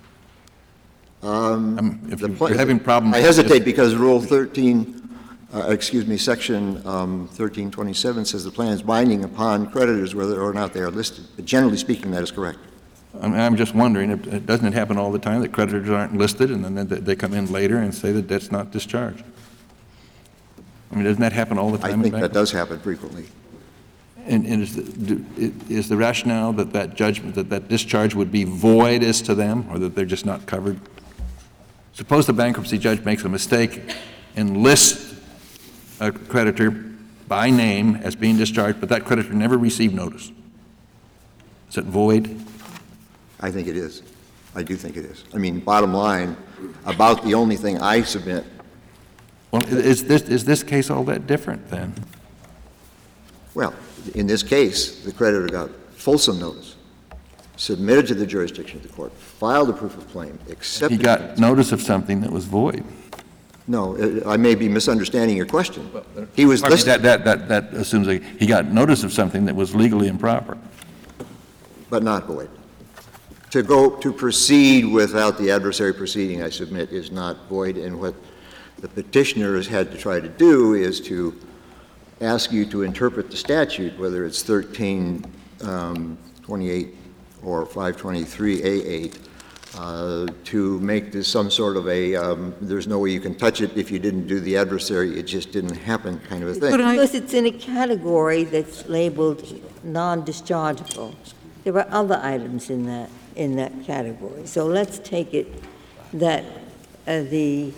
Um, Um, if the you- pla- you're having problems. I hesitate because Rule thirteen, uh, excuse me, Section um, thirteen twenty-seven says the plan is binding upon creditors whether or not they are listed. But generally speaking, that is correct. I'm, I'm just wondering, if, doesn't it happen all the time that creditors aren't listed and then they, they come in later and say that debt's not discharged? I mean, doesn't that happen all the I time? in think that bankruptcy? does happen frequently. And, and is, the, do, is the rationale that that judgment, that that discharge would be void as to them, or that they're just not covered? Suppose the bankruptcy judge makes a mistake and lists a creditor by name as being discharged, but that creditor never received notice. Is it void? I think it is. I do think it is. I mean, bottom line, about the only thing I submit. Well, is this, is this case all that different then? Well, in this case, the creditor got fulsome notice, submitted to the jurisdiction of the court, filed a proof of claim, accepted. He got notice of something that was void. No, uh, I may be misunderstanding your question. He was I mean, listed, That, that, that, that assumes that he got notice of something that was legally improper. but not void. To go, to proceed without the adversary proceeding, I submit, is not void, and what the petitioner has had to try to do is to ask you to interpret the statute, whether it's thirteen twenty-eight or five twenty-three A eight, uh, to make this some sort of a, um, there's no way you can touch it if you didn't do the adversary, it just didn't happen kind of a thing. Could I- Because it's in a category that's labeled non-dischargeable. There are other items in that, in that category. So let's take it that uh, the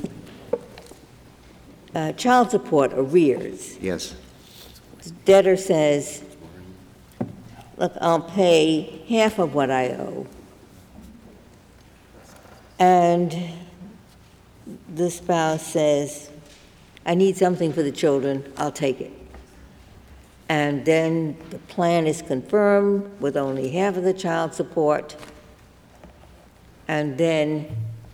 uh, child support arrears, Yes. debtor says, look, I'll pay half of what I owe. And the spouse says, I need something for the children, I'll take it. And then the plan is confirmed with only half of the child support. And then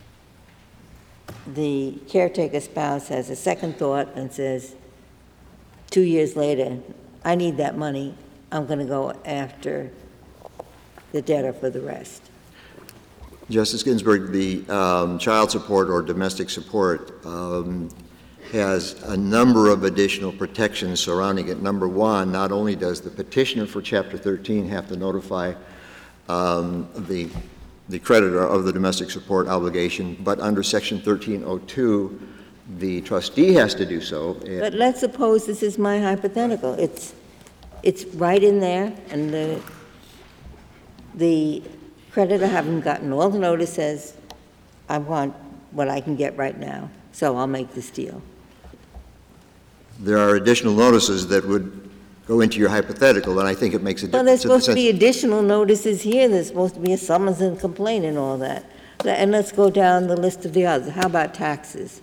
the caretaker spouse has a second thought and says, two years later, I need that money, I'm going to go after the debtor for the rest. Justice Ginsburg, the um, child support or domestic support um, has a number of additional protections surrounding it. Number one, not only does the petitioner for Chapter thirteen have to notify um, the the creditor of the domestic support obligation, but under Section thirteen oh two, the trustee has to do so. But let's suppose this is my hypothetical. It's, it's right in there, and the, the creditor having gotten all the notices, I want what I can get right now, so I'll make this deal. There are additional notices that would go into your hypothetical, and I think it makes a Well, difference. there's in the supposed to be sense- additional notices here. There's supposed to be a summons and complaint and all that. And let's go down the list of the others. How about taxes?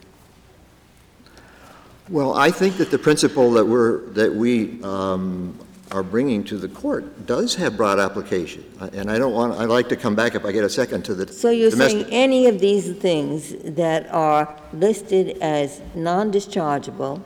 Well, I think that the principle that we're, that we um, are bringing to the court does have broad application. And I don't want, I'd like to come back, if I get a second, to the So you're domestic. saying any of these things that are listed as non-dischargeable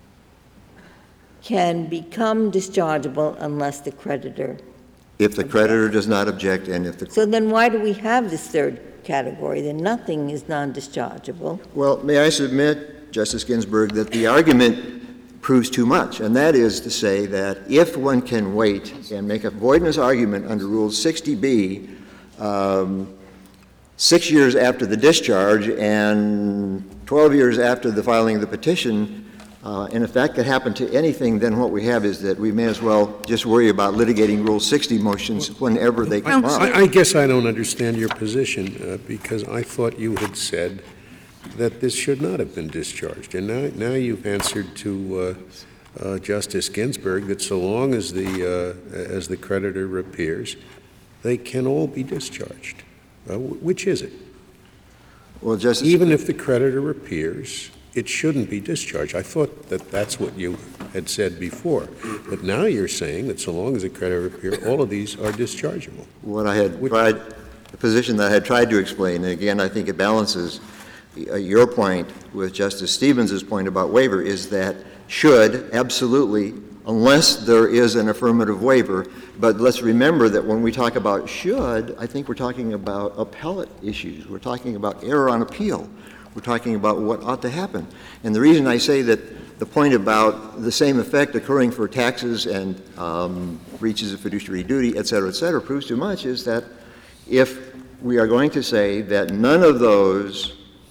can become dischargeable unless the creditor. If the creditor does not object, and if the, So then why do we have this third category? Then nothing is non-dischargeable. well, may I submit, Justice Ginsburg, that the argument proves too much, and that is to say that if one can wait and make a voidness argument under Rule sixty B, um, six years after the discharge and twelve years after the filing of the petition, Uh, and if that could happen to anything, then what we have is that we may as well just worry about litigating Rule sixty motions whenever they come up. I, I guess I don't understand your position, uh, because I thought you had said that this should not have been discharged. And now, now you've answered to uh, uh, Justice Ginsburg that so long as the, uh, as the creditor appears, they can all be discharged. Uh, which is it? Well, Justice, Even if the creditor appears, it shouldn't be discharged. I thought that that's what you had said before. But now you're saying that so long as the creditor appears, all of these are dischargeable. what I had tried, the position that I had tried to explain, and again, I think it balances uh, your point with Justice Stevens's point about waiver, is that should, absolutely, unless there is an affirmative waiver. But let's remember that when we talk about should, I think we're talking about appellate issues. We're talking about error on appeal. We're talking about what ought to happen. And the reason I say that the point about the same effect occurring for taxes and um, breaches of fiduciary duty, et cetera, et cetera, proves too much is that if we are going to say that none of those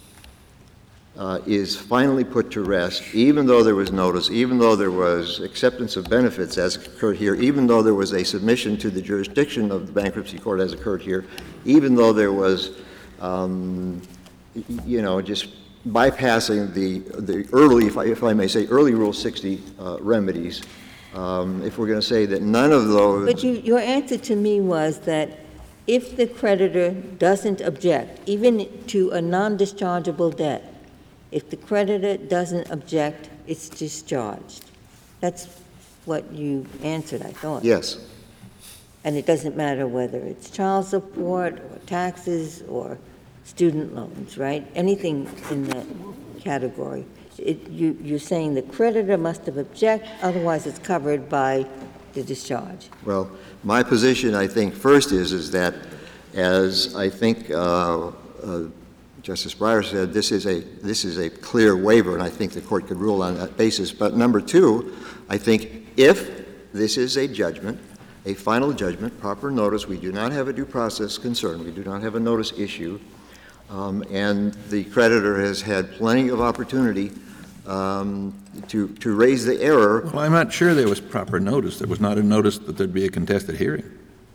uh, is finally put to rest, even though there was notice, even though there was acceptance of benefits as occurred here, even though there was a submission to the jurisdiction of the bankruptcy court as occurred here, even though there was um, you know, just bypassing the, the early, if I, if I may say, early Rule sixty uh, remedies, um, if we're going to say that none of those... But you, your answer to me was that if the creditor doesn't object, even to a non-dischargeable debt, if the creditor doesn't object, it's discharged. That's what you answered, I thought. Yes. And it doesn't matter whether it's child support or taxes or student loans, right? Anything in that category. It, you, you're saying the creditor must have object, otherwise it's covered by the discharge. Well, my position, I think, first is, is that, as I think uh, uh, Justice Breyer said, this is a this is a clear waiver, and I think the court could rule on that basis. But number two, I think if this is a judgment, a final judgment, proper notice, we do not have a due process concern, we do not have a notice issue, Um, and the creditor has had plenty of opportunity um, to, to raise the error. Well, I'm not sure there was proper notice. There was not a notice that there'd be a contested hearing,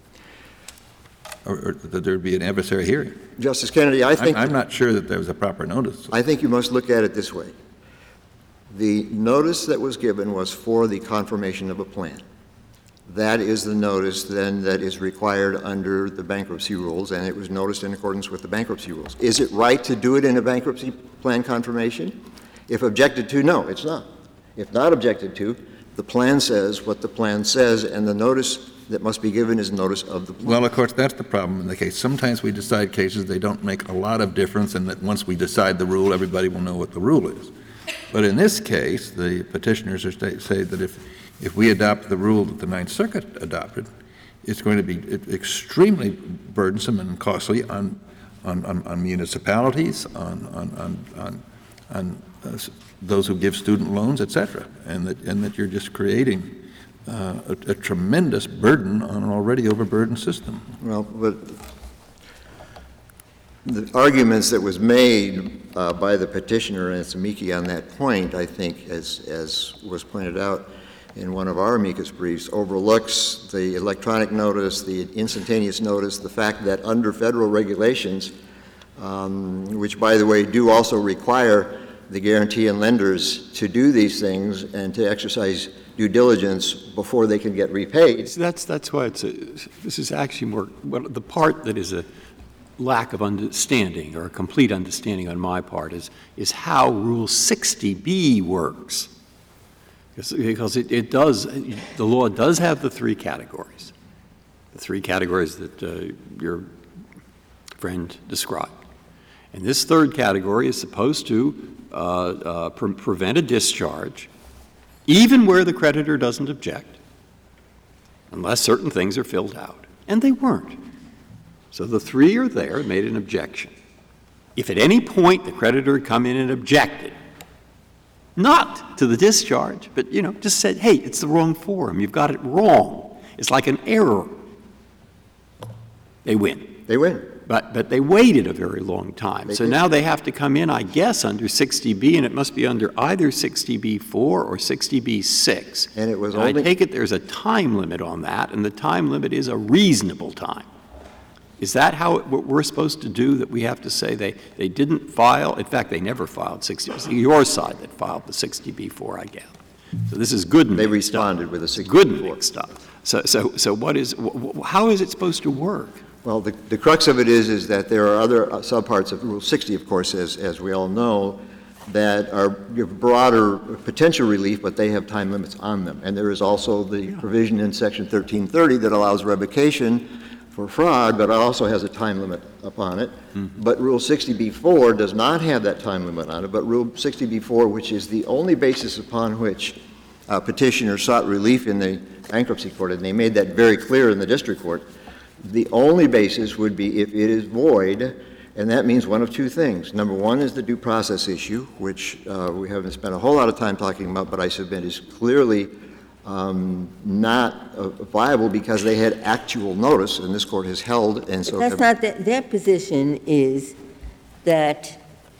or, or that there'd be an adversary hearing. Justice Kennedy, I think... I'm, I'm not sure that there was a proper notice. I think you must look at it this way. The notice that was given was for the confirmation of a plan. That is the notice, then, that is required under the bankruptcy rules, and it was noticed in accordance with the bankruptcy rules. Is it right to do it in a bankruptcy plan confirmation? If objected to, no, it's not. If not objected to, the plan says what the plan says, and the notice that must be given is notice of the plan. Well, of course, that's the problem in the case. Sometimes we decide cases, they don't make a lot of difference, and that once we decide the rule, everybody will know what the rule is. But in this case, the petitioners are sta- say that if If we adopt the rule that the Ninth Circuit adopted, it's going to be extremely burdensome and costly on on, on, on municipalities, on on on, on, on uh, those who give student loans, et cetera, and that and that you're just creating uh, a, a tremendous burden on an already overburdened system. Well, but the arguments that was made uh, by the petitioner and its amici on that point, I think, as, as was pointed out in one of our amicus briefs, overlooks the electronic notice, the instantaneous notice, the fact that under federal regulations, um, which, by the way, do also require the guarantee and lenders to do these things and to exercise due diligence before they can get repaid. So that's, that's why it's a, this is actually more, well, the part that is a lack of understanding or a complete understanding on my part is, is how Rule sixty B works. Because, because it, it does, the law does have the three categories, the three categories that uh, your friend described. And this third category is supposed to uh, uh, pre- prevent a discharge, even where the creditor doesn't object, unless certain things are filled out. And they weren't. So the three are there, made an objection. If at any point the creditor had come in and objected, not to the discharge, but, you know, just said, hey, it's the wrong form, you've got it wrong, it's like an error, they win. They win. But, but they waited a very long time. They so did. now they have to come in, I guess, under sixty B, and it must be under either sixty B four or sixty B six. And it was and only- I take it there's a time limit on that, and the time limit is a reasonable time. Is that how it, what we're supposed to do, that we have to say they, they didn't file? In fact, they never filed sixty. It was your side that filed the sixty B four, I guess. So this is good. They responded with a sixty Good B four. mixed up. So, so, so what is, wh- wh- how is it supposed to work? Well, the, the crux of it is, is that there are other uh, subparts of Rule sixty, of course, as, as we all know, that are give broader potential relief, but they have time limits on them. And there is also the provision in Section thirteen thirty that allows revocation for fraud, but also has a time limit upon it. Mm-hmm. But Rule sixty B four does not have that time limit on it, but Rule sixty B four, which is the only basis upon which uh, petitioner sought relief in the bankruptcy court, and they made that very clear in the district court, the only basis would be if it is void, and that means one of two things. Number one is the due process issue, which uh, we haven't spent a whole lot of time talking about, but I submit is clearly um, not uh, viable because they had actual notice, and this court has held, and so... That's have, not, the, their position is that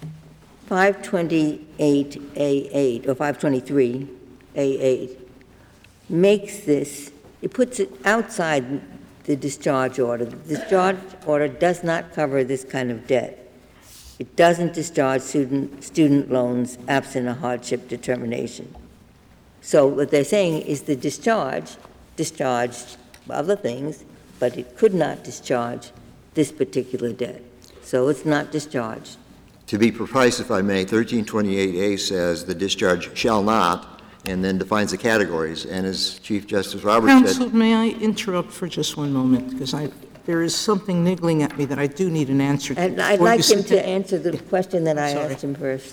five twenty-eight A eight, or five twenty-three A eight, makes this, it puts it outside the discharge order. The discharge order does not cover this kind of debt. It doesn't discharge student, student loans absent a hardship determination. So what they're saying is the discharge discharged other things, but it could not discharge this particular debt. So it's not discharged. To be precise, if I may, thirteen twenty-eight A says the discharge shall not, and then defines the categories. And as Chief Justice Roberts Counsel, said... may I interrupt for just one moment? Because I, there is something niggling at me that I do need an answer to. And I'd Before like you him sit to down. answer the question that I Sorry. asked him first.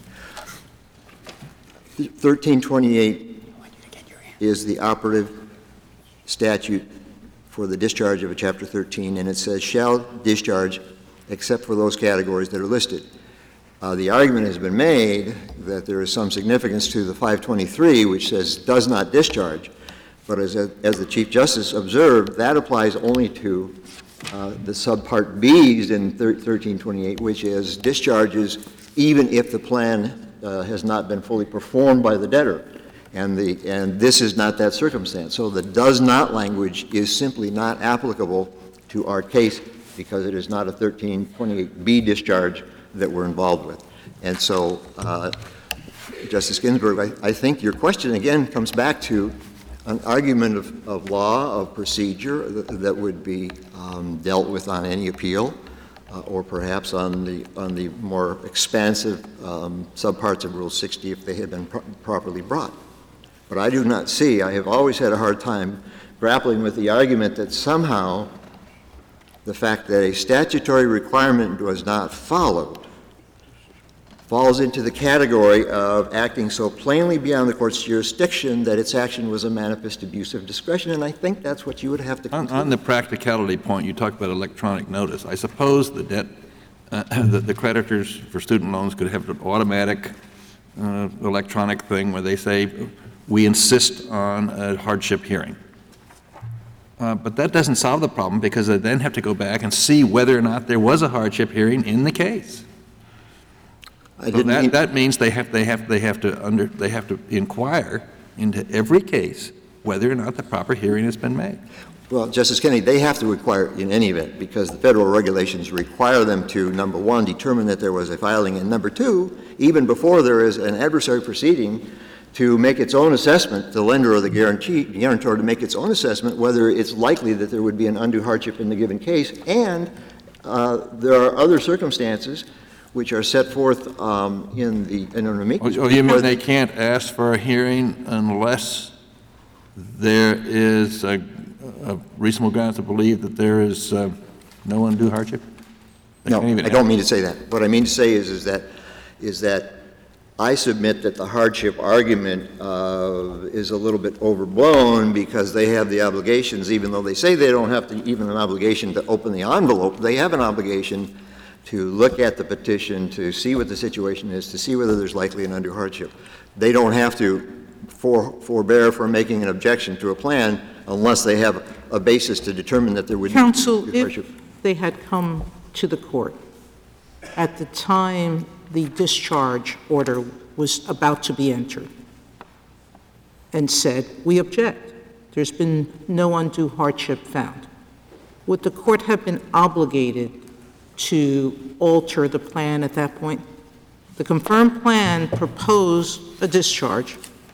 thirteen twenty-eight is the operative statute for the discharge of a Chapter thirteen, and it says shall discharge except for those categories that are listed. Uh, the argument has been made that there is some significance to the five twenty-three, which says does not discharge, but as, as the Chief Justice observed, that applies only to uh, the subpart B's in thirteen twenty-eight, which is discharges even if the plan uh, has not been fully performed by the debtor. And, the, and this is not that circumstance. So the does not language is simply not applicable to our case because it is not a thirteen twenty-eight B discharge that we're involved with. And so, uh, Justice Ginsburg, I, I think your question again comes back to an argument of, of law, of procedure that, that would be um, dealt with on any appeal, uh, or perhaps on the on the more expansive um, subparts of Rule sixty if they had been pro- properly brought. But I do not see, I have always had a hard time grappling with the argument that somehow the fact that a statutory requirement was not followed falls into the category of acting so plainly beyond the court's jurisdiction that its action was a manifest abuse of discretion, and I think that's what you would have to On, conclude. on the practicality point, you talked about electronic notice. I suppose the debt, uh, the, the creditors for student loans could have an automatic uh, electronic thing where they say, we insist on a hardship hearing. Uh, But that doesn't solve the problem, because they then have to go back and see whether or not there was a hardship hearing in the case. I So didn't that, mean- that means they have, they have, they have to under, they have to inquire into every case whether or not the proper hearing has been made. Well, Justice Kennedy, they have to require in any event, because the federal regulations require them to, number one, determine that there was a filing, and number two, even before there is an adversary proceeding, to make its own assessment, the lender or the guarantee, guarantor to make its own assessment whether it's likely that there would be an undue hardship in the given case. And uh, there are other circumstances which are set forth um, in the in an amicus. Oh, you mean they can't ask for a hearing unless there is a, a reasonable ground to believe that there is uh, no undue hardship? They No, can't even I don't ask. mean to say that. What I mean to say is, is that is that I submit that the hardship argument uh, is a little bit overblown, because they have the obligations, even though they say they don't have to, even an obligation to open the envelope, they have an obligation to look at the petition, to see what the situation is, to see whether there's likely an undue hardship. They don't have to for, forbear from making an objection to a plan unless they have a basis to determine that there would Counsel, be hardship. if they had come to the court at the time the discharge order was about to be entered and said, we object, there's been no undue hardship found, would the court have been obligated to alter the plan at that point? The confirmed plan proposed a discharge,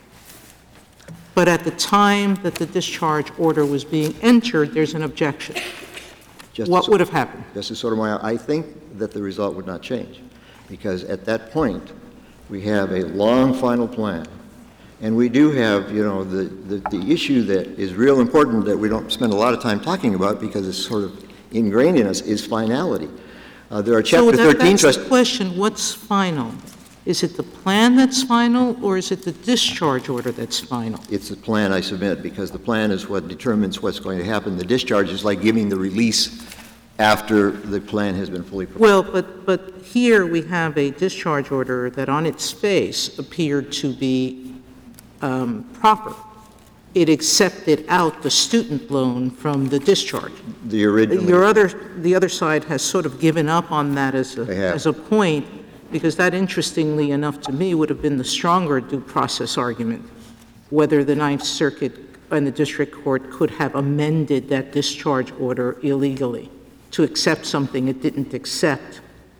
but at the time that the discharge order was being entered, there's an objection. Justice What would have happened? Justice Sotomayor, I think that the result would not change, because at that point, we have a long final plan, and we do have, you know, the, the, the issue that is real important that we don't spend a lot of time talking about because it's sort of ingrained in us is finality. Uh, there are Chapter So that, thirteen that's trustees. the question, what's final? Is it the plan that's final, or is it the discharge order that's final? It's the plan I submit, because the plan is what determines what's going to happen. The discharge is like giving the release after the plan has been fully prepared. Well, but, but here we have a discharge order that on its face appeared to be um, proper. It accepted out the student loan from the discharge. The original. Your other, the other side has sort of given up on that as a, They have. as a point, because that, interestingly enough to me, would have been the stronger due process argument, whether the Ninth Circuit and the district court could have amended that discharge order illegally to accept something it didn't accept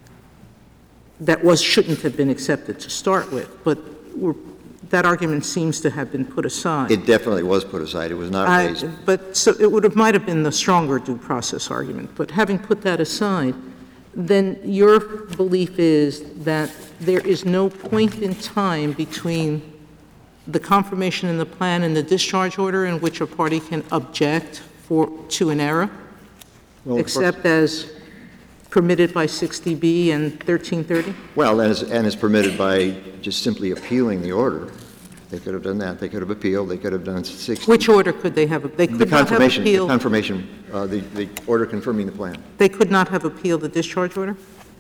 that was shouldn't have been accepted to start with. But we're, that argument seems to have been put aside. It definitely was put aside. It was not I- raised. But so it would have, might have been the stronger due process argument. But having put that aside, then your belief is that there is no point in time between the confirmation in the plan and the discharge order in which a party can object for, to an error, Well, of course- except as permitted by sixty B and thirteen thirty? Well, and it's, and it's permitted by just simply appealing the order. They could have done that. They could have appealed. They could have done sixty. Which order could they have? They The could not have confirmation, the appealed. confirmation, uh, the, the order confirming the plan. They could not have appealed the discharge order?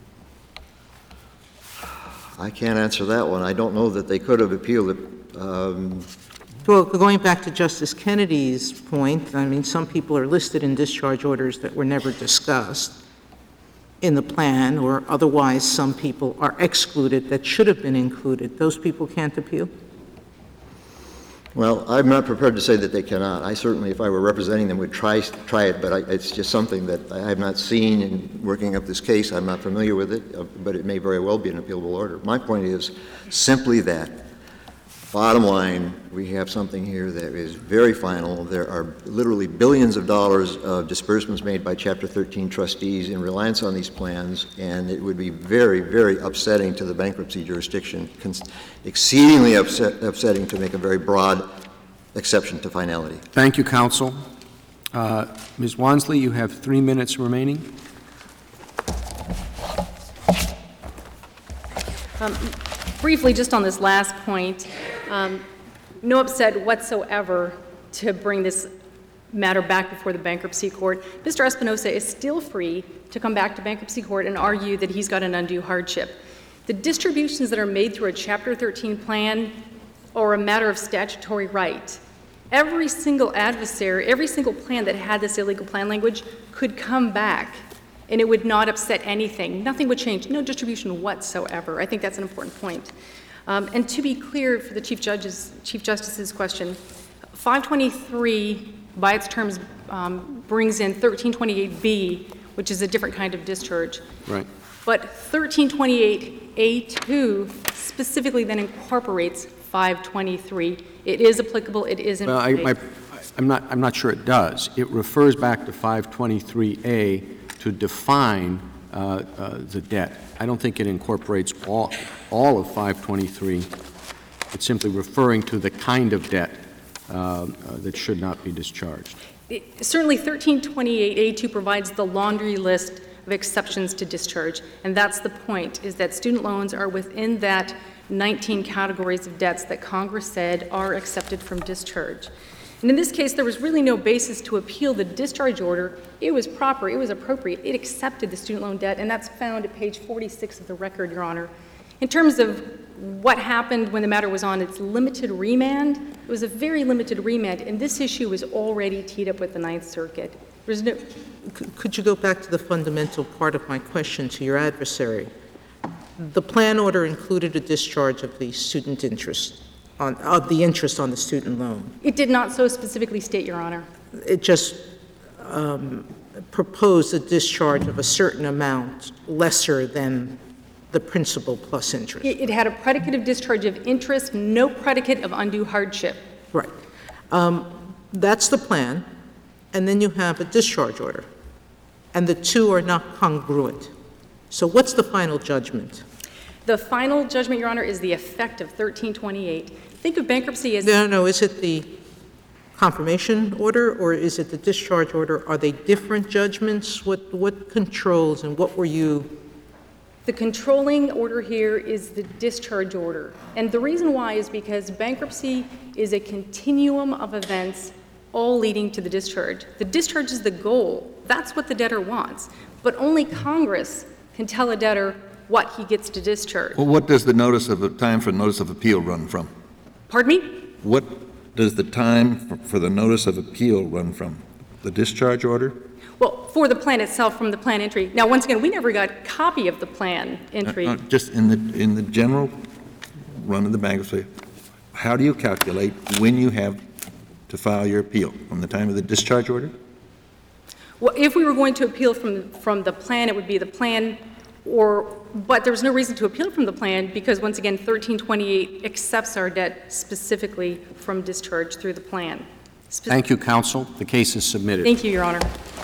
I can't answer that one. I don't know that they could have appealed it. Um, Well, going back to Justice Kennedy's point, I mean, some people are listed in discharge orders that were never discussed in the plan, or otherwise some people are excluded that should have been included. Those people can't appeal? Well, I'm not prepared to say that they cannot. I certainly, if I were representing them, would try, try it, but I, it's just something that I have not seen in working up this case. I'm not familiar with it, uh, but it may very well be an appealable order. My point is simply that, bottom line, we have something here that is very final. There are literally billions of dollars of disbursements made by Chapter thirteen trustees in reliance on these plans, and it would be very, very upsetting to the bankruptcy jurisdiction, cons- exceedingly upset, upsetting to make a very broad exception to finality. Thank you, counsel. Uh, Miz Wansley, you have three minutes remaining. Um, Briefly, just on this last point, um, no upset whatsoever to bring this matter back before the bankruptcy court. Mister Espinosa is still free to come back to bankruptcy court and argue that he's got an undue hardship. The distributions that are made through a Chapter thirteen plan are a matter of statutory right. every single adversary, every single plan that had this illegal plan language could come back, and it would not upset anything. Nothing would change, no distribution whatsoever. I think that's an important point. Um, and to be clear for the Chief Judge's, Chief Justice's question, five twenty-three, by its terms, um, brings in thirteen twenty-eight B, which is a different kind of discharge. Right. But thirteen twenty-eight A two specifically then incorporates five twenty-three. It is applicable. It is in Well, I, place. my, I'm not, I'm not sure it does. It refers back to five twenty-three A to define uh, uh, the debt. I don't think it incorporates all, all of five twenty-three. It's simply referring to the kind of debt uh, uh, that should not be discharged. It, certainly thirteen twenty-eight A two provides the laundry list of exceptions to discharge, and that's the point, is that student loans are within that nineteen categories of debts that Congress said are accepted from discharge. And in this case, there was really no basis to appeal the discharge order. It was proper, it was appropriate, it accepted the student loan debt, and that's found at page forty-six of the record, Your Honor. In terms of what happened when the matter was on its limited remand, it was a very limited remand, and this issue was already teed up with the Ninth Circuit. There's no... Could you go back to the fundamental part of my question to your adversary? The plan order included a discharge of the student interest, on, of the interest on the student loan. It did not so specifically state, Your Honor. It just um, proposed a discharge of a certain amount lesser than the principal plus interest. It, it had a predicate of discharge of interest, no predicate of undue hardship. Right. Um, that's the plan, and then you have a discharge order, and the two are not congruent. So what's the final judgment? The final judgment, Your Honor, is the effect of thirteen twenty-eight. Think of bankruptcy as... No, no, is it the confirmation order, or is it the discharge order? Are they different judgments? What, what controls, and what were you... The controlling order here is the discharge order. And the reason why is because bankruptcy is a continuum of events all leading to the discharge. The discharge is the goal. That's what the debtor wants. But only Congress can tell a debtor what he gets to discharge. Well, what does the notice of the time for notice of appeal run from? Pardon me? What does the time for, for the notice of appeal run from? The discharge order? Well, for the plan itself, from the plan entry. Now, once again, we never got a copy of the plan entry. Uh, uh, just in the in the general run of the bankruptcy, how do you calculate when you have to file your appeal? From the time of the discharge order? Well, if we were going to appeal from from the plan, it would be the plan, or but there was no reason to appeal from the plan because, once again, thirteen twenty-eight accepts our debt specifically from discharge through the plan. Spe- Thank you, counsel. The case is submitted. Thank you, Your Honor.